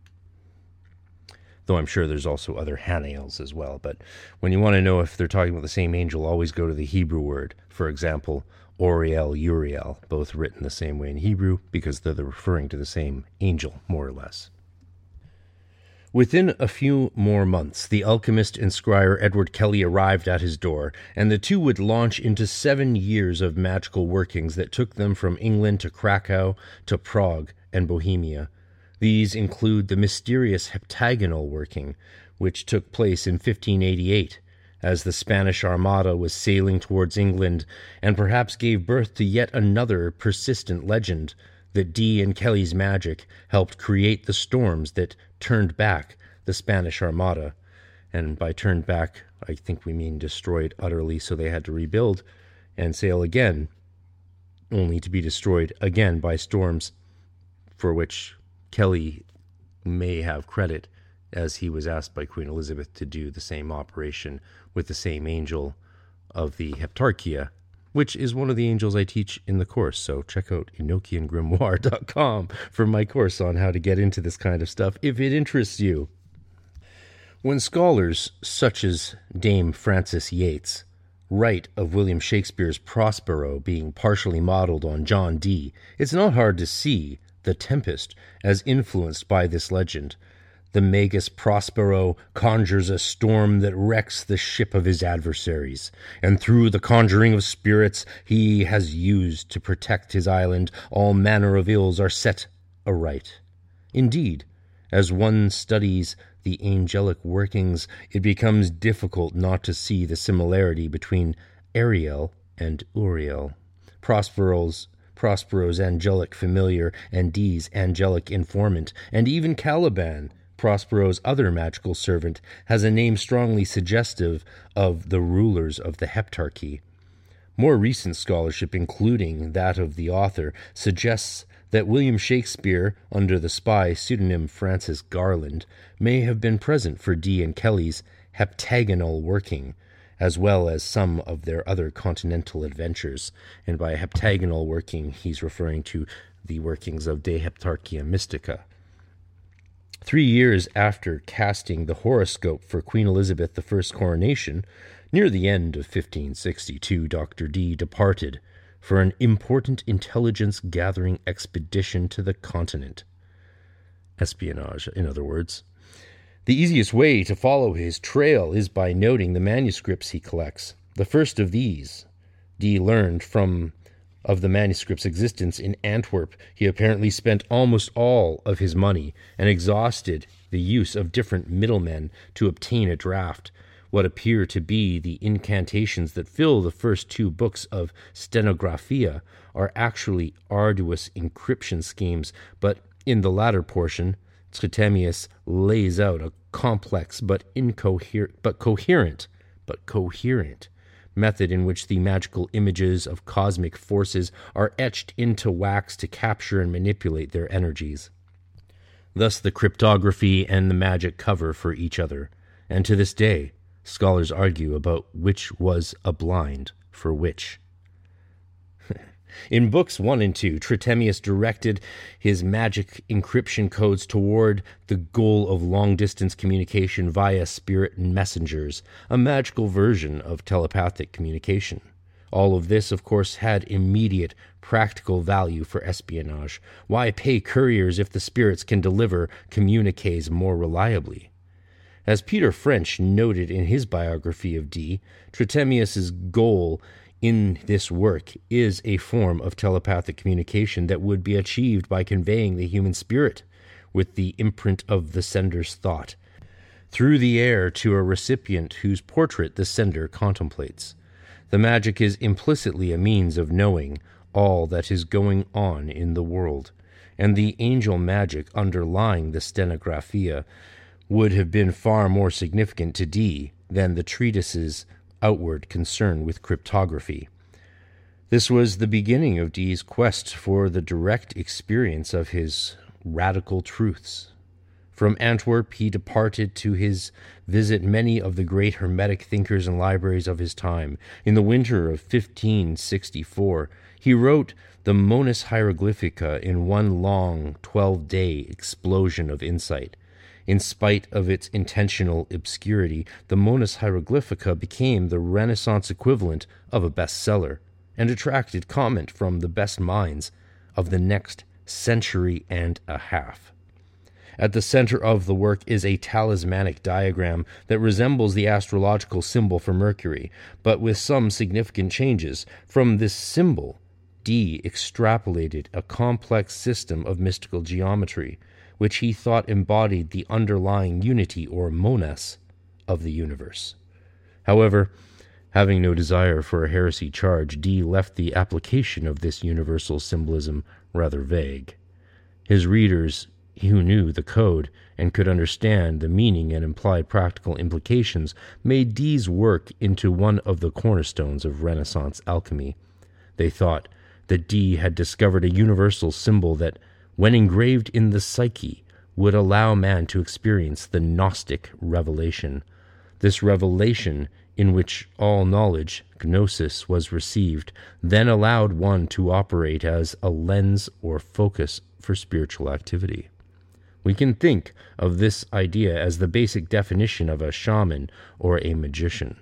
Though I'm sure there's also other Hanaels as well, but when you want to know if they're talking about the same angel, always go to the Hebrew word. For example, Oriel, Uriel, both written the same way in Hebrew because they're referring to the same angel, more or less. Within a few more months, the alchemist and scryer Edward Kelly arrived at his door, and the two would launch into 7 years of magical workings that took them from England to Krakow to Prague and Bohemia. These include the mysterious heptagonal working, which took place in 1588, as the Spanish Armada was sailing towards England, and perhaps gave birth to yet another persistent legend that Dee and Kelly's magic helped create the storms that turned back the Spanish Armada. And by turned back, I think we mean destroyed utterly, so they had to rebuild and sail again, only to be destroyed again by storms, for which Kelly may have credit, as he was asked by Queen Elizabeth to do the same operation with the same angel of the Heptarchia which is one of the angels I teach in the course. So check out enochiangrimoire.com for my course on how to get into this kind of stuff if it interests you. When scholars such as Dame Frances Yates write of William Shakespeare's Prospero being partially modeled on John Dee, it's not hard to see The Tempest as influenced by this legend. The Magus Prospero conjures a storm that wrecks the ship of his adversaries, and through the conjuring of spirits he has used to protect his island, all manner of ills are set aright. Indeed, as one studies the angelic workings, it becomes difficult not to see the similarity between Ariel and Uriel, Prospero's angelic familiar and Dee's angelic informant, and even Caliban, Prospero's other magical servant, has a name strongly suggestive of the rulers of the Heptarchy. More recent scholarship, including that of the author, suggests that William Shakespeare, under the spy pseudonym Francis Garland, may have been present for Dee and Kelly's heptagonal working, as well as some of their other continental adventures. And by heptagonal working, he's referring to the workings of De Heptarchia Mystica. 3 years after casting the horoscope for Queen Elizabeth I's coronation, near the end of 1562, Dr. Dee departed for an important intelligence-gathering expedition to the continent. Espionage, in other words. The easiest way to follow his trail is by noting the manuscripts he collects. The first of these, Dee learned of the manuscript's existence in Antwerp. He apparently spent almost all of his money and exhausted the use of different middlemen to obtain a draft. What appear to be the incantations that fill the first 2 books of Stenographia are actually arduous encryption schemes, but in the latter portion, Trithemius lays out a complex but coherent method in which the magical images of cosmic forces are etched into wax to capture and manipulate their energies. Thus the cryptography and the magic cover for each other, and to this day, scholars argue about which was a blind for which. In books 1 and 2, Trithemius directed his magic encryption codes toward the goal of long-distance communication via spirit messengers, a magical version of telepathic communication. All of this, of course, had immediate practical value for espionage. Why pay couriers if the spirits can deliver communiques more reliably? As Peter French noted in his biography of Dee, Trithemius's goal in this work is a form of telepathic communication that would be achieved by conveying the human spirit with the imprint of the sender's thought through the air to a recipient whose portrait the sender contemplates. The magic is implicitly a means of knowing all that is going on in the world, and the angel magic underlying the Stenographia would have been far more significant to Dee than the treatise's outward concern with cryptography. This was the beginning of Dee's quest for the direct experience of his radical truths. From Antwerp he departed to visit many of the great Hermetic thinkers and libraries of his time. In the winter of 1564, he wrote the Monas Hieroglyphica in one long 12-day explosion of insight. In spite of its intentional obscurity, the Monas Hieroglyphica became the Renaissance equivalent of a bestseller and attracted comment from the best minds of the next century and a half. At the center of the work is a talismanic diagram that resembles the astrological symbol for Mercury, but with some significant changes. From this symbol, Dee extrapolated a complex system of mystical geometry, which he thought embodied the underlying unity or monas of the universe. However, having no desire for a heresy charge, Dee left the application of this universal symbolism rather vague. His readers who knew the code and could understand the meaning and implied practical implications made Dee's work into one of the cornerstones of Renaissance alchemy. They thought that Dee had discovered a universal symbol that, when engraved in the psyche, would allow man to experience the Gnostic revelation. This revelation in which all knowledge, gnosis, was received, then allowed one to operate as a lens or focus for spiritual activity. We can think of this idea as the basic definition of a shaman or a magician.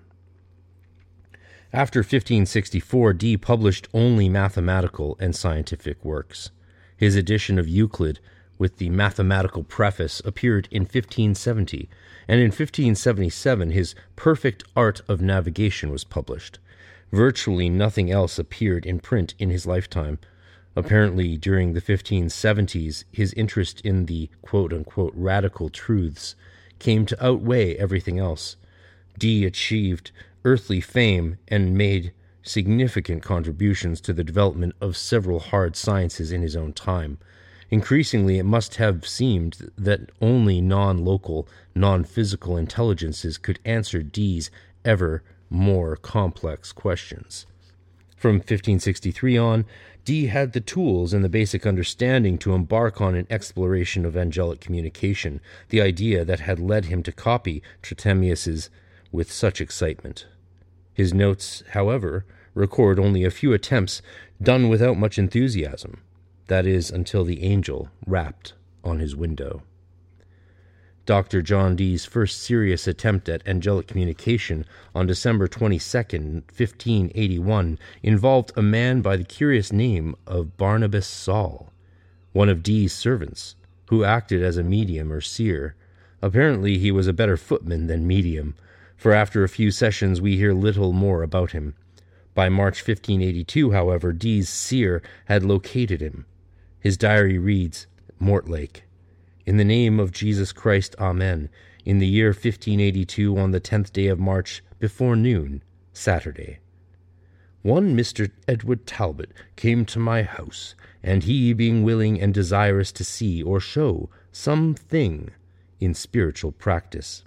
After 1564, Dee published only mathematical and scientific works. His edition of Euclid with the mathematical preface appeared in 1570, and in 1577 his Perfect Art of Navigation was published. Virtually nothing else appeared in print in his lifetime. Apparently, during the 1570s, his interest in the quote-unquote radical truths came to outweigh everything else. Dee achieved earthly fame and made significant contributions to the development of several hard sciences in his own time. Increasingly, it must have seemed that only non-local, non-physical intelligences could answer Dee's ever more complex questions. From 1563 on, Dee had the tools and the basic understanding to embark on an exploration of angelic communication, the idea that had led him to copy Trithemius's with such excitement. His notes, however, record only a few attempts done without much enthusiasm. That is, until the angel rapped on his window. Dr. John Dee's first serious attempt at angelic communication on December 22, 1581, involved a man by the curious name of Barnabas Saul, one of Dee's servants, who acted as a medium or seer. Apparently he was a better footman than medium, for after a few sessions we hear little more about him. By March 1582, however, Dee's seer had located him. His diary reads, Mortlake, in the name of Jesus Christ, Amen, in the year 1582, on the 10th day of March, before noon, Saturday. One Mr. Edward Talbot came to my house, and he being willing and desirous to see or show some thing in spiritual practice.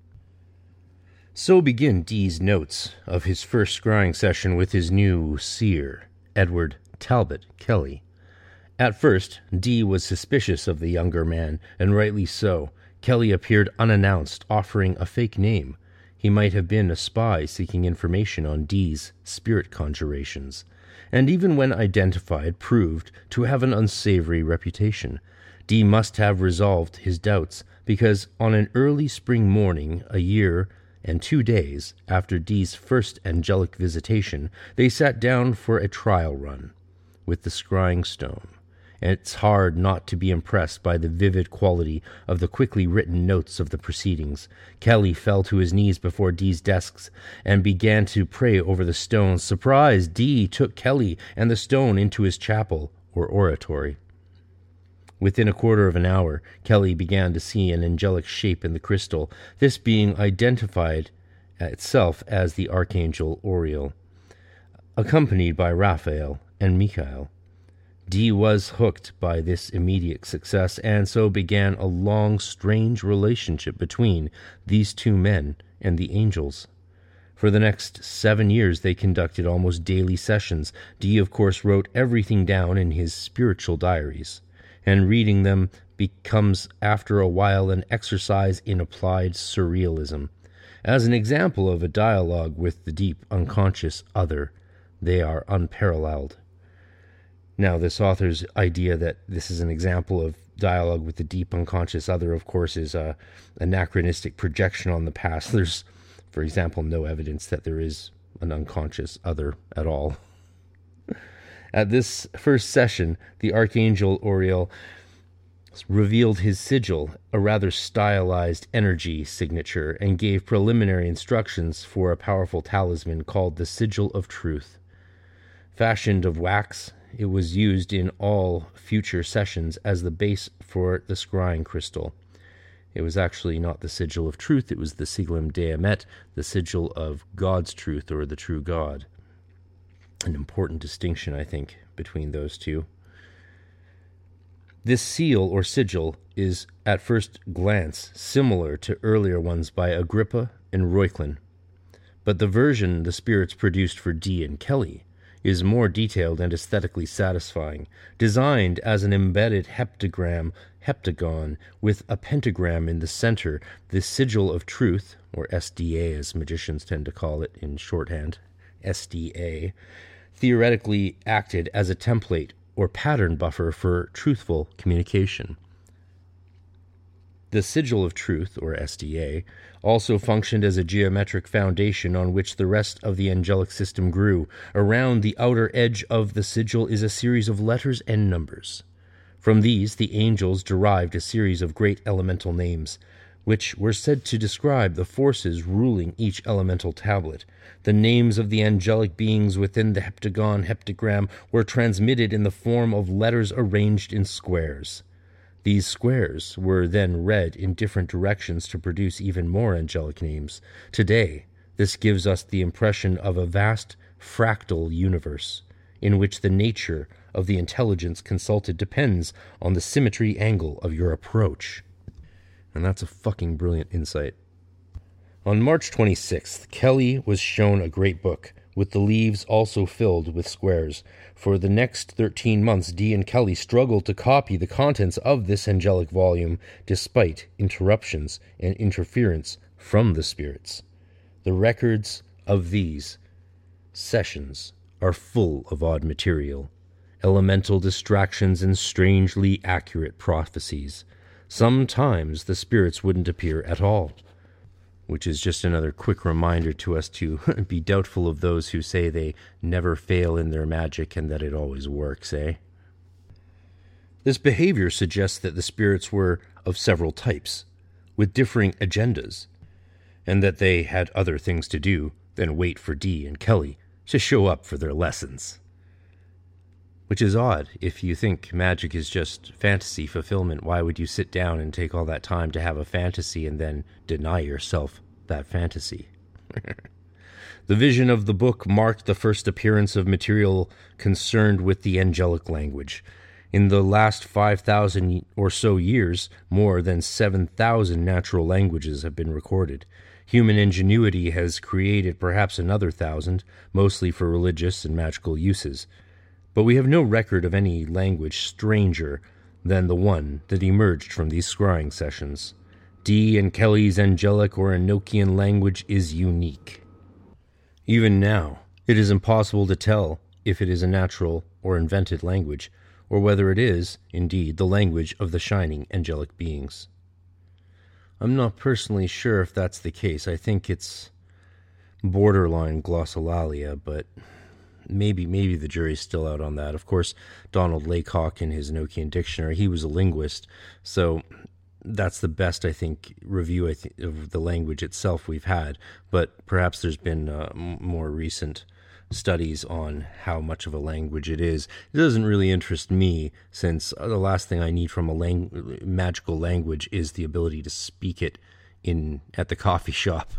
So begin Dee's notes of his first scrying session with his new seer, Edward Talbot Kelly. At first, Dee was suspicious of the younger man, and rightly so. Kelly appeared unannounced, offering a fake name. He might have been a spy seeking information on Dee's spirit conjurations, and even when identified, proved to have an unsavory reputation. Dee must have resolved his doubts, because on an early spring morning, a year and 2 days after Dee's first angelic visitation, they sat down for a trial run with the scrying stone. And it's hard not to be impressed by the vivid quality of the quickly written notes of the proceedings. Kelly fell to his knees before Dee's desks and began to pray over the stone. Surprised, Dee took Kelly and the stone into his chapel or oratory. Within a quarter of an hour, Kelly began to see an angelic shape in the crystal, this being identified itself as the Archangel Uriel, accompanied by Raphael and Michael. Dee was hooked by this immediate success, and so began a long, strange relationship between these two men and the angels. For the next 7 years they conducted almost daily sessions. Dee, of course, wrote everything down in his spiritual diaries, and reading them becomes after a while an exercise in applied surrealism. As an example of a dialogue with the deep unconscious other, they are unparalleled. Now, this author's idea that this is an example of dialogue with the deep unconscious other, of course, is a anachronistic projection on the past. There's, for example, no evidence that there is an unconscious other at all. At this first session, the Archangel Uriel revealed his sigil, a rather stylized energy signature, and gave preliminary instructions for a powerful talisman called the Sigil of Truth. Fashioned of wax, it was used in all future sessions as the base for the scrying crystal. It was actually not the Sigil of Truth, it was the Sigillum Deamet, the sigil of God's truth, or the true God. An important distinction, I think, between those two. This seal or sigil is, at first glance, similar to earlier ones by Agrippa and Reuchlin, but the version the spirits produced for Dee and Kelly is more detailed and aesthetically satisfying, designed as an embedded heptagon with a pentagram in the center. The Sigil of Truth, or SDA as magicians tend to call it in shorthand, SDA, theoretically acted as a template or pattern buffer for truthful communication. The Sigil of Truth, or SDA, also functioned as a geometric foundation on which the rest of the angelic system grew. Around the outer edge of the sigil is a series of letters and numbers. From these, the angels derived a series of great elemental names, which were said to describe the forces ruling each elemental tablet. The names of the angelic beings within the heptagram were transmitted in the form of letters arranged in squares. These squares were then read in different directions to produce even more angelic names. Today, this gives us the impression of a vast fractal universe, in which the nature of the intelligence consulted depends on the symmetry angle of your approach. And that's a fucking brilliant insight. On March 26th, Kelly was shown a great book, with the leaves also filled with squares. For the next 13 months, Dee and Kelly struggled to copy the contents of this angelic volume, despite interruptions and interference from the spirits. The records of these sessions are full of odd material, elemental distractions, and strangely accurate prophecies. Sometimes the spirits wouldn't appear at all, which is just another quick reminder to us to be doubtful of those who say they never fail in their magic and that it always works, eh? This behavior suggests that the spirits were of several types, with differing agendas, and that they had other things to do than wait for Dee and Kelly to show up for their lessons. Which is odd. If you think magic is just fantasy fulfillment, why would you sit down and take all that time to have a fantasy and then deny yourself that fantasy? The vision of the book marked the first appearance of material concerned with the angelic language. In the last 5,000 or so years, more than 7,000 natural languages have been recorded. Human ingenuity has created perhaps another 1,000, mostly for religious and magical uses. But we have no record of any language stranger than the one that emerged from these scrying sessions. Dee and Kelly's angelic or Enochian language is unique. Even now, it is impossible to tell if it is a natural or invented language, or whether it is, indeed, the language of the shining angelic beings. I'm not personally sure if that's the case. I think it's borderline glossolalia, but Maybe the jury's still out on that. Of course, Donald Laycock in his Enochian dictionary, he was a linguist, so that's the best, I think, review of the language itself we've had. But perhaps there's been more recent studies on how much of a language it is. It doesn't really interest me, since the last thing I need from a magical language is the ability to speak it at the coffee shop.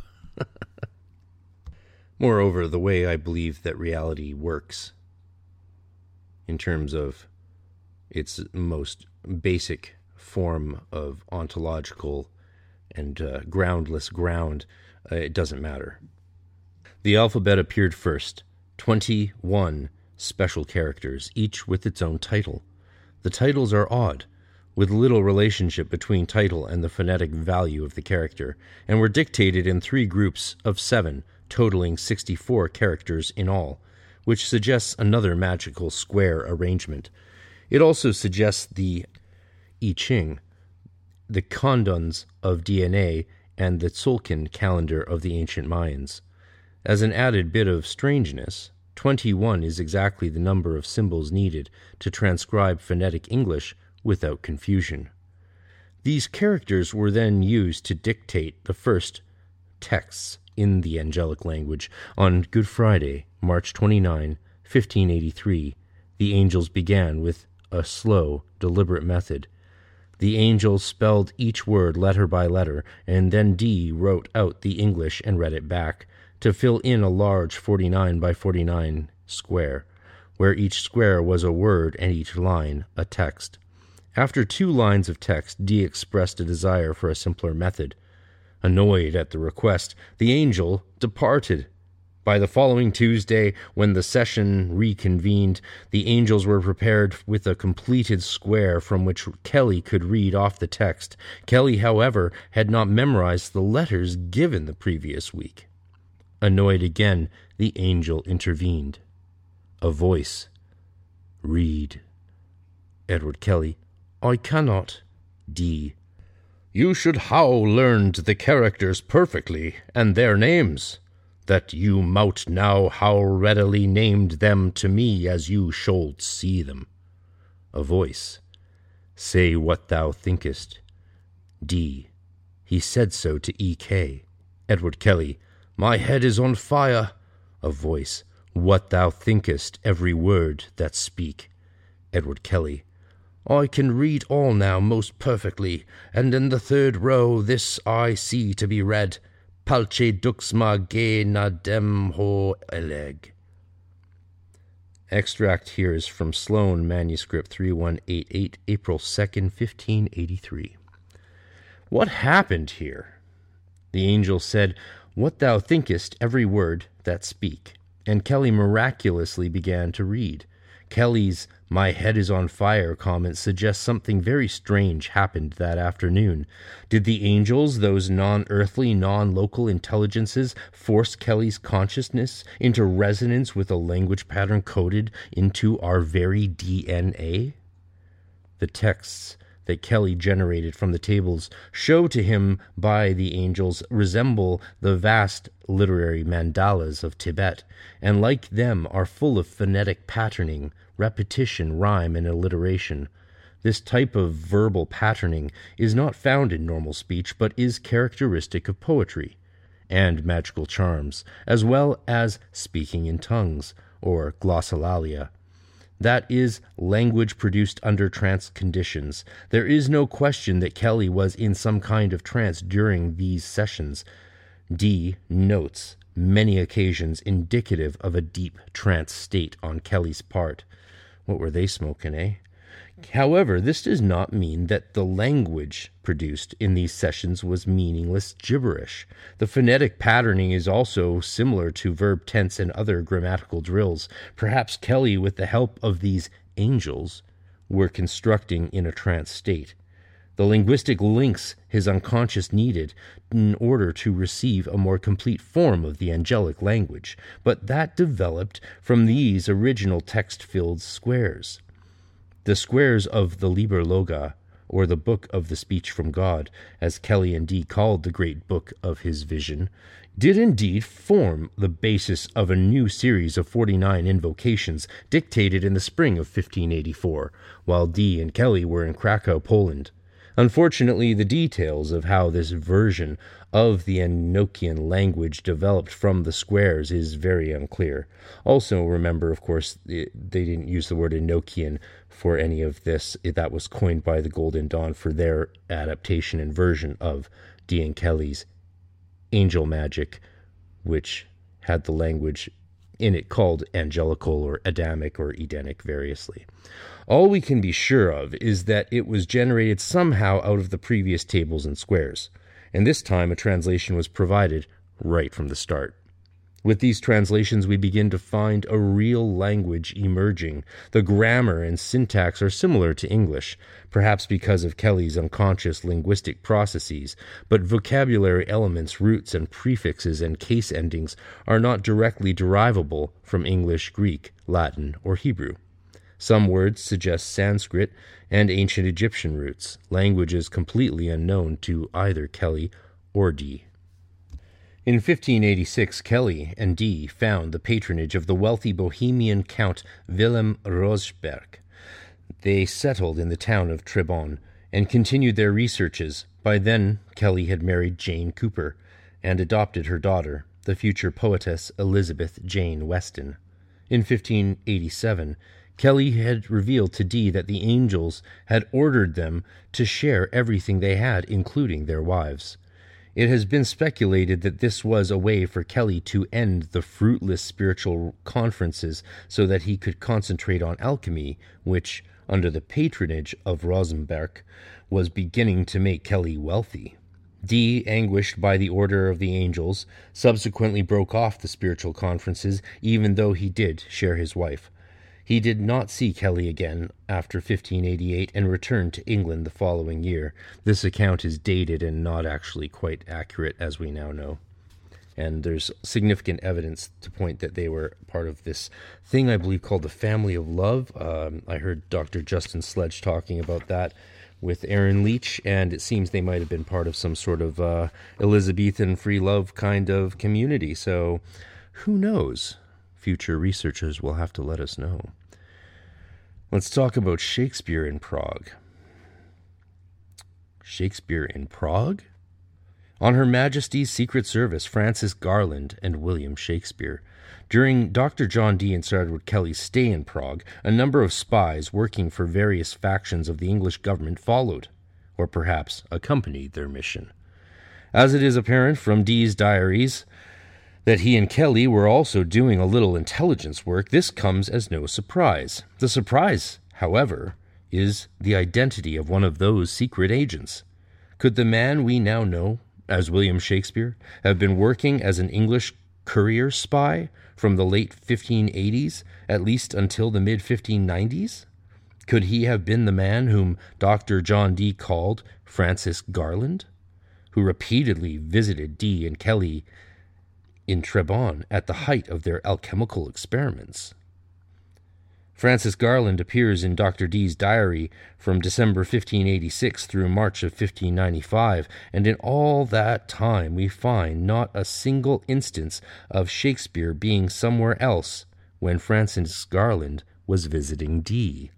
Moreover, the way I believe that reality works, in terms of its most basic form of ontological and groundless ground, it doesn't matter. The alphabet appeared first, 21 special characters, each with its own title. The titles are odd, with little relationship between title and the phonetic value of the character, and were dictated in 3 groups of 7, totaling 64 characters in all, which suggests another magical square arrangement. It also suggests the I Ching, the Kondons of DNA, and the Tzolk'in calendar of the ancient Mayans. As an added bit of strangeness, 21 is exactly the number of symbols needed to transcribe phonetic English without confusion. These characters were then used to dictate the first texts in the angelic language. On Good Friday, March 29, 1583, the angels began with a slow, deliberate method. The angels spelled each word letter by letter, and then Dee wrote out the English and read it back, to fill in a large 49 by 49 square, where each square was a word and each line a text. After 2 lines of text, Dee expressed a desire for a simpler method. Annoyed at the request, the angel departed. By the following Tuesday, when the session reconvened, the angels were prepared with a completed square from which Kelly could read off the text. Kelly, however, had not memorized the letters given the previous week. Annoyed again, the angel intervened. A voice. Read. Edward Kelly. I cannot. D. You should how learned the characters perfectly, and their names, that you mout now how readily named them to me as you should see them. A voice. Say what thou thinkest. D. He said so to E.K. Edward Kelly. My head is on fire. A voice. What thou thinkest, every word that speak. Edward Kelly. I can read all now most perfectly, and in the third row this I see to be read, Palce duxma ge nadem ho eleg. Extract here is from Sloan, manuscript 3188, April 2nd, 1583. What happened here? The angel said, What thou thinkest, every word that speak. And Kelly miraculously began to read. Kelly's "my head is on fire" comment suggests something very strange happened that afternoon. Did the angels, those non-earthly, non-local intelligences, force Kelly's consciousness into resonance with a language pattern coded into our very DNA? The texts that Kelly generated from the tables shown to him by the angels resemble the vast literary mandalas of Tibet, and like them are full of phonetic patterning, repetition, rhyme, and alliteration. This type of verbal patterning is not found in normal speech, but is characteristic of poetry and magical charms, as well as speaking in tongues, or glossolalia. That is, language produced under trance conditions. There is no question that Kelly was in some kind of trance during these sessions. D notes many occasions indicative of a deep trance state on Kelly's part. What were they smoking, eh? However, this does not mean that the language produced in these sessions was meaningless gibberish. The phonetic patterning is also similar to verb tense and other grammatical drills. Perhaps Kelly, with the help of these angels, were constructing in a trance state the linguistic links his unconscious needed in order to receive a more complete form of the angelic language, but that developed from these original text-filled squares. The squares of the Liber Loga, or the Book of the Speech from God, as Kelly and Dee called the great book of his vision, did indeed form the basis of a new series of 49 invocations dictated in the spring of 1584, while Dee and Kelly were in Krakow, Poland. Unfortunately, the details of how this version of the Enochian language developed from the squares is very unclear. Also, remember, of course, they didn't use the word Enochian for any of this. That was coined by the Golden Dawn for their adaptation and version of Dee and Kelly's Angel Magic, which had the language in it called angelical or Adamic or Edenic variously. All we can be sure of is that it was generated somehow out of the previous tables and squares, and this time a translation was provided right from the start. With these translations, we begin to find a real language emerging. The grammar and syntax are similar to English, perhaps because of Kelly's unconscious linguistic processes, but vocabulary elements, roots, and prefixes and case endings are not directly derivable from English, Greek, Latin, or Hebrew. Some words suggest Sanskrit and ancient Egyptian roots, languages completely unknown to either Kelly or Dee. In 1586, Kelly and Dee found the patronage of the wealthy Bohemian Count Wilhelm Rosberg. They settled in the town of Trebon and continued their researches. By then, Kelly had married Jane Cooper and adopted her daughter, the future poetess Elizabeth Jane Weston. In 1587, Kelly had revealed to Dee that the angels had ordered them to share everything they had, including their wives. It has been speculated that this was a way for Kelly to end the fruitless spiritual conferences so that he could concentrate on alchemy, which, under the patronage of Rosenberg, was beginning to make Kelly wealthy. Dee, anguished by the order of the angels, subsequently broke off the spiritual conferences, even though he did share his wife. He did not see Kelly again after 1588 and returned to England the following year. This account is dated and not actually quite accurate, as we now know. And there's significant evidence to point that they were part of this thing I believe called the Family of Love. I heard Dr. Justin Sledge talking about that with Aaron Leach, and it seems they might have been part of some sort of Elizabethan free love kind of community. So who knows? Future researchers will have to let us know. Let's talk about Shakespeare in Prague. Shakespeare in Prague? On Her Majesty's Secret Service, Francis Garland and William Shakespeare. During Dr. John Dee and Sir Edward Kelly's stay in Prague, a number of spies working for various factions of the English government followed, or perhaps accompanied their mission. As it is apparent from Dee's diaries that he and Kelly were also doing a little intelligence work, this comes as no surprise. The surprise, however, is the identity of one of those secret agents. Could the man we now know as William Shakespeare have been working as an English courier spy from the late 1580s, at least until the mid-1590s? Could he have been the man whom Dr. John Dee called Francis Garland, who repeatedly visited Dee and Kelly in Trebon at the height of their alchemical experiments? Francis Garland appears in Dr. Dee's diary from December 1586 through March of 1595, and in all that time we find not a single instance of Shakespeare being somewhere else when Francis Garland was visiting Dee.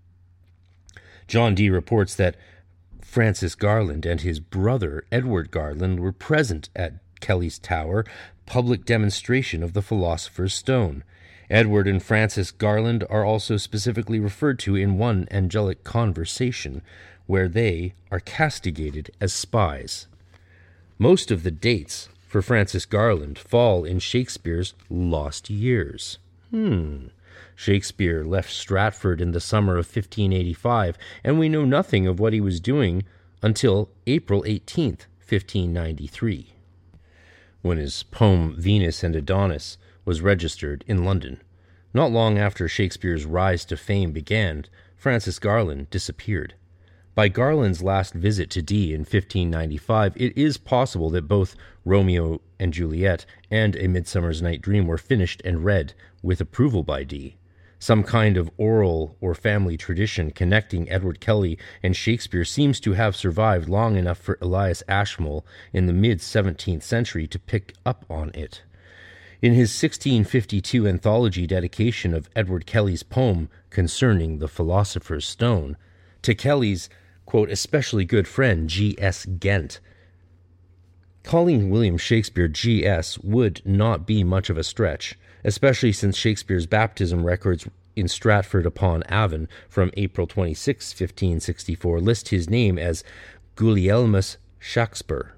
John Dee reports that Francis Garland and his brother Edward Garland were present at Kelly's Tower public demonstration of the Philosopher's Stone. Edward and Francis Garland are also specifically referred to in one angelic conversation, where they are castigated as spies. Most of the dates for Francis Garland fall in Shakespeare's lost years. Shakespeare left Stratford in the summer of 1585, and we know nothing of what he was doing until April 18th, 1593. When his poem Venus and Adonis was registered in London. Not long after Shakespeare's rise to fame began, Francis Garland disappeared. By Garland's last visit to Dee in 1595, it is possible that both Romeo and Juliet and A Midsummer's Night Dream were finished and read with approval by Dee. Some kind of oral or family tradition connecting Edward Kelly and Shakespeare seems to have survived long enough for Elias Ashmole in the mid-17th century to pick up on it. In his 1652 anthology dedication of Edward Kelly's poem concerning the Philosopher's Stone, to Kelly's, quote, especially good friend G.S. Gent, calling William Shakespeare G.S. would not be much of a stretch, especially since Shakespeare's baptism records in Stratford-upon-Avon from April 26, 1564, list his name as Gulielmus Shaxper.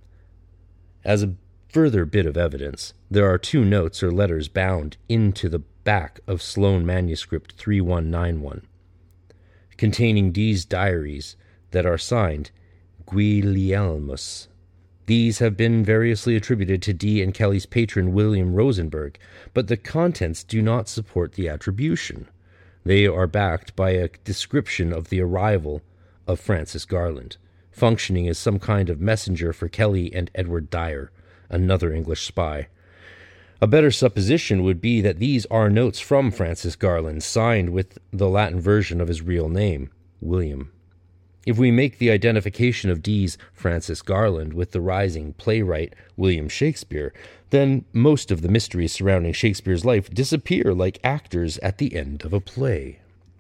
As a further bit of evidence, there are two notes or letters bound into the back of Sloane Manuscript 3191, containing Dee's diaries that are signed Gulielmus. These have been variously attributed to Dee and Kelly's patron William Rosenberg, but the contents do not support the attribution. They are backed by a description of the arrival of Francis Garland, functioning as some kind of messenger for Kelly and Edward Dyer, another English spy. A better supposition would be that these are notes from Francis Garland, signed with the Latin version of his real name, William. If we make the identification of Dee's Francis Garland with the rising playwright William Shakespeare, then most of the mysteries surrounding Shakespeare's life disappear like actors at the end of a play.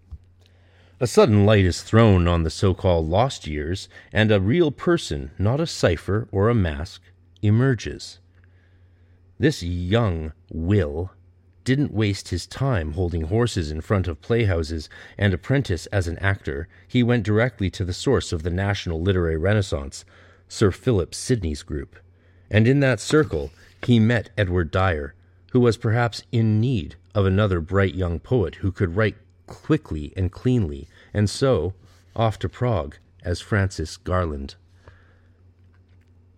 A sudden light is thrown on the so-called lost years, and a real person, not a cipher or a mask, emerges. This young Will didn't waste his time holding horses in front of playhouses and apprentice as an actor. He went directly to the source of the national literary renaissance, Sir Philip Sidney's group. And in that circle, he met Edward Dyer, who was perhaps in need of another bright young poet who could write quickly and cleanly, and so off to Prague as Francis Garland.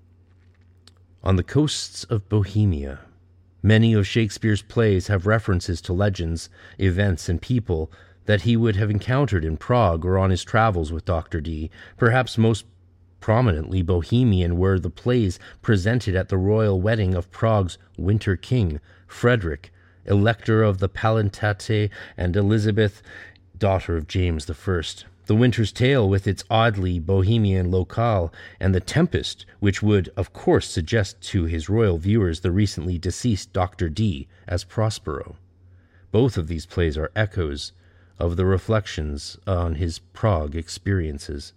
on the coasts of Bohemia. Many of Shakespeare's plays have references to legends, events, and people that he would have encountered in Prague or on his travels with Dr. Dee. Perhaps most prominently Bohemian were the plays presented at the royal wedding of Prague's Winter King, Frederick, Elector of the Palatinate, and Elizabeth, daughter of James I. The Winter's Tale with its oddly Bohemian locale, and The Tempest, which would, of course, suggest to his royal viewers the recently deceased Dr. Dee as Prospero. Both of these plays are echoes of the reflections on his Prague experiences.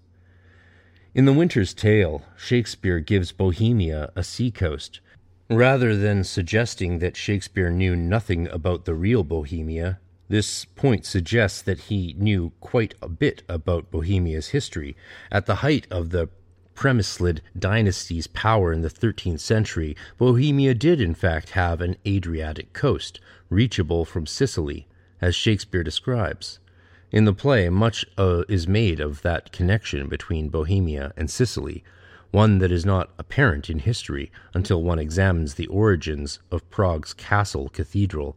In The Winter's Tale, Shakespeare gives Bohemia a seacoast. Rather than suggesting that Shakespeare knew nothing about the real Bohemia, this point suggests that he knew quite a bit about Bohemia's history. At the height of the Premuslid dynasty's power in the 13th century, Bohemia did in fact have an Adriatic coast, reachable from Sicily, as Shakespeare describes. In the play, much is made of that connection between Bohemia and Sicily, one that is not apparent in history until one examines the origins of Prague's castle cathedral.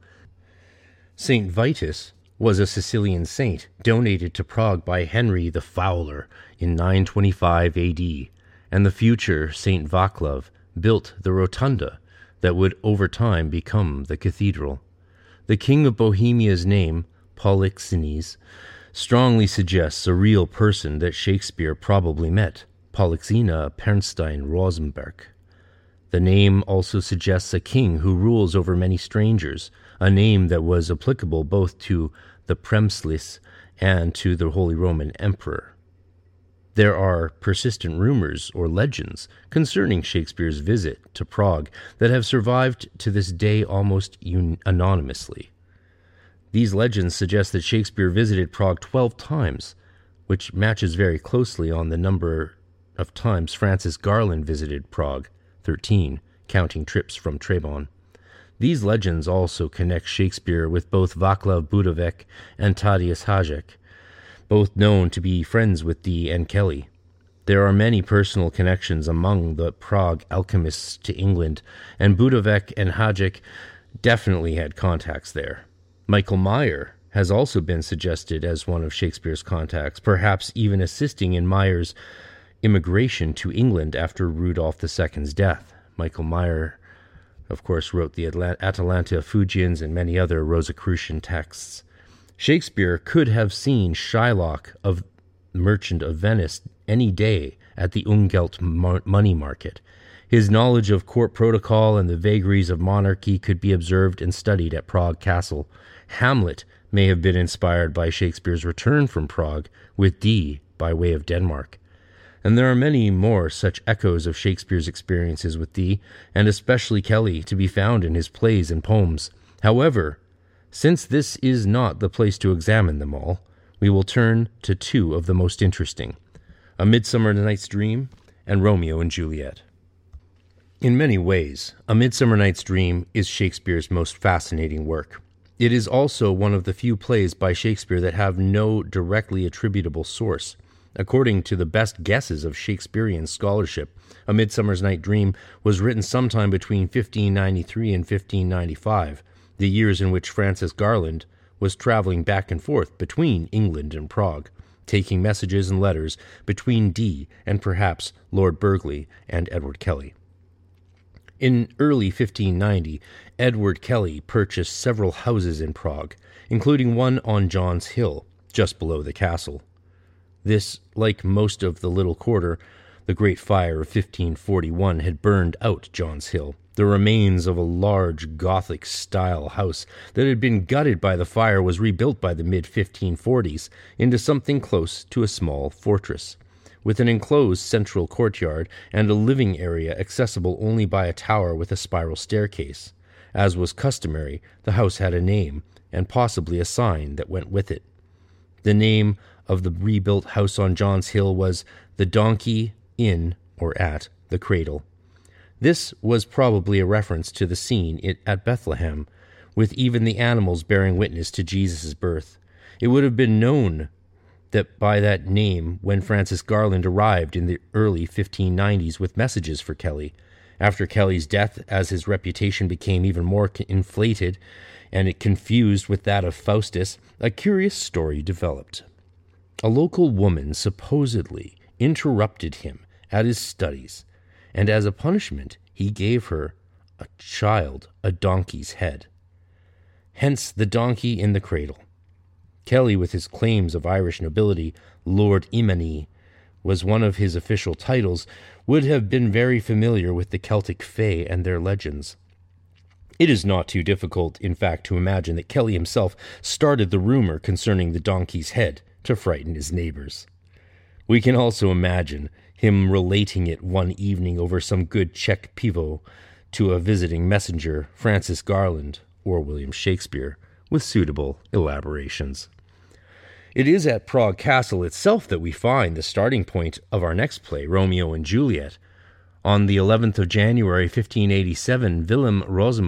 Saint Vitus was a Sicilian saint donated to Prague by Henry the Fowler in 925 AD, and the future Saint Vaclav built the rotunda that would over time become the cathedral. The king of Bohemia's name, Polixenes, strongly suggests a real person that Shakespeare probably met, Polixena Pernstein Rosenberg. The name also suggests a king who rules over many strangers, a name that was applicable both to the Premslis and to the Holy Roman Emperor. There are persistent rumors or legends concerning Shakespeare's visit to Prague that have survived to this day almost anonymously. These legends suggest that Shakespeare visited Prague 12 times, which matches very closely on the number of times Francis Garland visited Prague, 13, counting trips from Trebon. These legends also connect Shakespeare with both Václav Budovec and Tadeusz Hajek, both known to be friends with Dee and Kelly. There are many personal connections among the Prague alchemists to England, and Budovec and Hajek definitely had contacts there. Michael Meyer has also been suggested as one of Shakespeare's contacts, perhaps even assisting in Meyer's immigration to England after Rudolph II's death. Michael Meyer, of course, wrote the Atalanta Fugians and many other Rosicrucian texts. Shakespeare could have seen Shylock of Merchant of Venice any day at the Ungelt money market. His knowledge of court protocol and the vagaries of monarchy could be observed and studied at Prague Castle. Hamlet may have been inspired by Shakespeare's return from Prague, with Dee by way of Denmark. And there are many more such echoes of Shakespeare's experiences with Dee, and especially Kelly, to be found in his plays and poems. However, since this is not the place to examine them all, we will turn to two of the most interesting, A Midsummer Night's Dream and Romeo and Juliet. In many ways, A Midsummer Night's Dream is Shakespeare's most fascinating work. It is also one of the few plays by Shakespeare that have no directly attributable source. According to the best guesses of Shakespearean scholarship, A Midsummer Night's Dream was written sometime between 1593 and 1595, the years in which Francis Garland was traveling back and forth between England and Prague, taking messages and letters between Dee and perhaps Lord Burghley and Edward Kelly. In early 1590, Edward Kelly purchased several houses in Prague, including one on John's Hill, just below the castle. This, like most of the little quarter, the Great Fire of 1541 had burned out John's Hill, the remains of a large Gothic-style house that had been gutted by the fire was rebuilt by the mid-1540s into something close to a small fortress, with an enclosed central courtyard and a living area accessible only by a tower with a spiral staircase. As was customary, the house had a name, and possibly a sign that went with it. The name of the rebuilt house on John's Hill was the Donkey Inn, or at the Cradle. This was probably a reference to the scene at Bethlehem, with even the animals bearing witness to Jesus' birth. It would have been known that by that name when Francis Garland arrived in the early 1590s with messages for Kelly, After Kelly's death, as his reputation became even more inflated and it confused with that of Faustus, a curious story developed. A local woman supposedly interrupted him at his studies, and as a punishment, he gave her a child a donkey's head. Hence the donkey in the cradle. Kelly, with his claims of Irish nobility, Lord Imany was one of his official titles, would have been very familiar with the Celtic Fae and their legends. It is not too difficult, in fact, to imagine that Kelly himself started the rumor concerning the donkey's head to frighten his neighbors. We can also imagine him relating it one evening over some good Czech pivo to a visiting messenger, Francis Garland or William Shakespeare, with suitable elaborations. It is at Prague Castle itself that we find the starting point of our next play, Romeo and Juliet. On the 11th of January, 1587, Wilhelm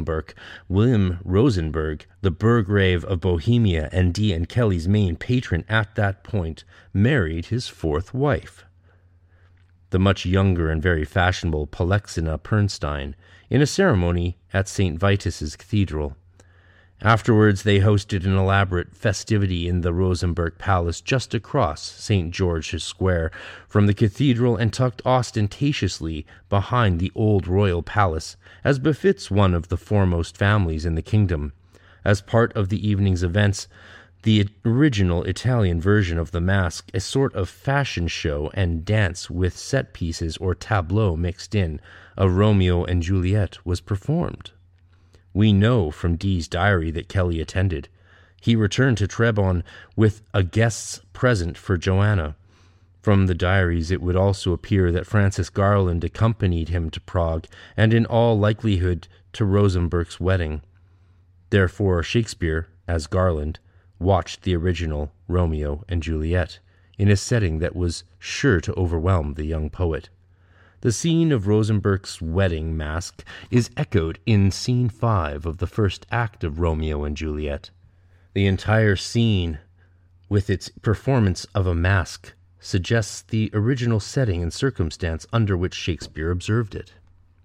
Rosenberg, the Burgrave of Bohemia and Dee and Kelly's main patron at that point, married his fourth wife, the much younger and very fashionable Polexina Pernstein, in a ceremony at St. Vitus's Cathedral. Afterwards, they hosted an elaborate festivity in the Rosenberg Palace just across St. George's Square from the cathedral and tucked ostentatiously behind the old royal palace, as befits one of the foremost families in the kingdom. As part of the evening's events, the original Italian version of the masque, a sort of fashion show and dance with set pieces or tableau mixed in, of Romeo and Juliet was performed. We know from Dee's diary that Kelly attended. He returned to Trebon with a guest's present for Joanna. From the diaries, it would also appear that Francis Garland accompanied him to Prague, and in all likelihood to Rosenberg's wedding. Therefore, Shakespeare, as Garland, watched the original Romeo and Juliet in a setting that was sure to overwhelm the young poet. The scene of Rosenberg's wedding masque is echoed in Scene 5 of the first act of Romeo and Juliet. The entire scene, with its performance of a masque, suggests the original setting and circumstance under which Shakespeare observed it.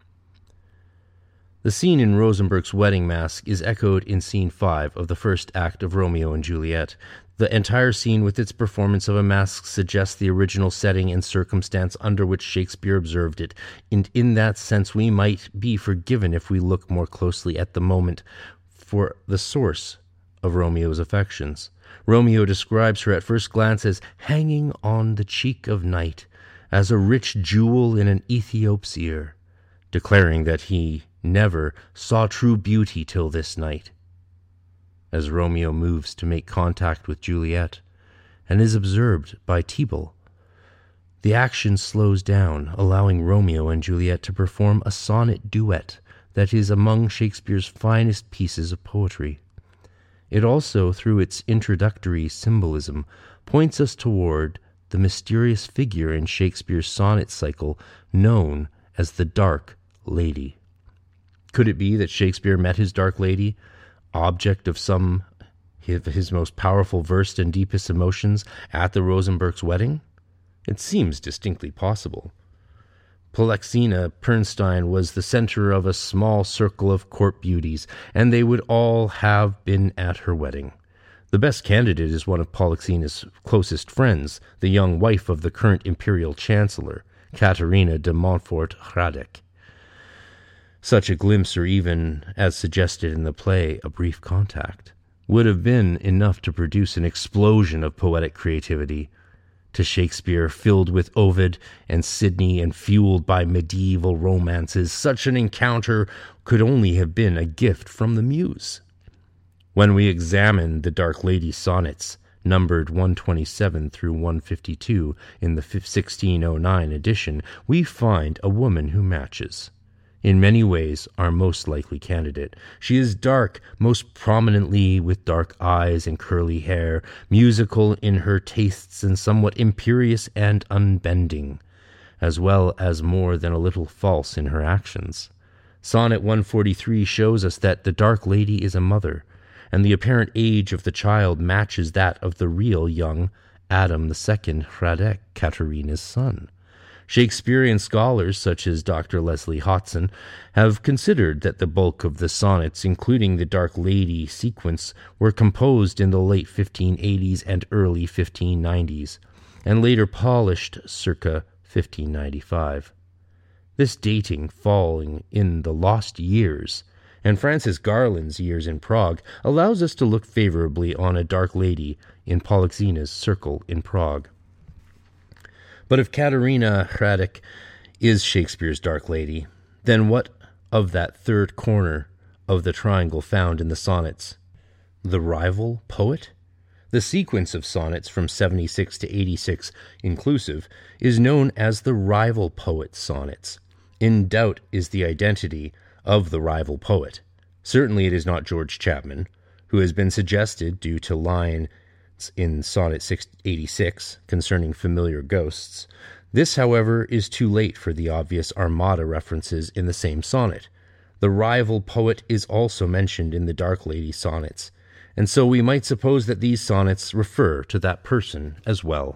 The scene in Rosenberg's wedding masque is echoed in Scene 5 of the first act of Romeo and Juliet. The entire scene with its performance of a masque suggests the original setting and circumstance under which Shakespeare observed it, and in that sense we might be forgiven if we look more closely at the moment for the source of Romeo's affections. Romeo describes her at first glance as hanging on the cheek of night, as a rich jewel in an Ethiop's ear, declaring that he never saw true beauty till this night. As Romeo moves to make contact with Juliet and is observed by Tybalt, the action slows down, allowing Romeo and Juliet to perform a sonnet duet that is among Shakespeare's finest pieces of poetry. It also, through its introductory symbolism, points us toward the mysterious figure in Shakespeare's sonnet cycle known as the Dark Lady. Could it be that Shakespeare met his Dark Lady, object of some of his most powerful verse and deepest emotions, at the Rosenberg's wedding? It seems distinctly possible. Polexina Pernstein was the center of a small circle of court beauties, and they would all have been at her wedding. The best candidate is one of Polexina's closest friends, the young wife of the current imperial chancellor, Katerina de Montfort-Hradec. Such a glimpse, or even, as suggested in the play, a brief contact, would have been enough to produce an explosion of poetic creativity. To Shakespeare, filled with Ovid and Sidney and fueled by medieval romances, such an encounter could only have been a gift from the muse. When we examine the Dark Lady sonnets, numbered 127 through 152 in the 1609 edition, we find a woman who matches, in many ways, our most likely candidate. She is dark, most prominently with dark eyes and curly hair, musical in her tastes and somewhat imperious and unbending, as well as more than a little false in her actions. Sonnet 143 shows us that the Dark Lady is a mother, and the apparent age of the child matches that of the real young Adam II, Hradec, Katerina's son. Shakespearean scholars such as Dr. Leslie Hodson have considered that the bulk of the sonnets, including the Dark Lady sequence, were composed in the late 1580s and early 1590s, and later polished circa 1595. This dating falling in the lost years, and Francis Garland's years in Prague, allows us to look favorably on a Dark Lady in Polyxena's circle in Prague. But if Katerina Hradec is Shakespeare's Dark Lady, then what of that third corner of the triangle found in the sonnets? The rival poet? The sequence of sonnets from 76 to 86 inclusive is known as the rival poet sonnets. In doubt is the identity of the rival poet. Certainly it is not George Chapman, who has been suggested due to lines in Sonnet 86 concerning familiar ghosts. This, however, is too late for the obvious Armada references in the same sonnet. The rival poet is also mentioned in the Dark Lady sonnets, and so we might suppose that these sonnets refer to that person as well.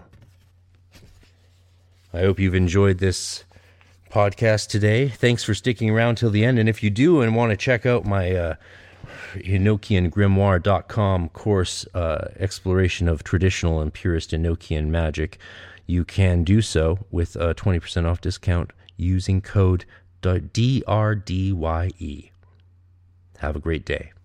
I hope you've enjoyed this podcast today. Thanks for sticking around till the end, and if you do and want to check out my EnochianGrimoire.com course, exploration of traditional and purist Enochian magic, you can do so with a 20% off discount using code DRDYE. Have a great day.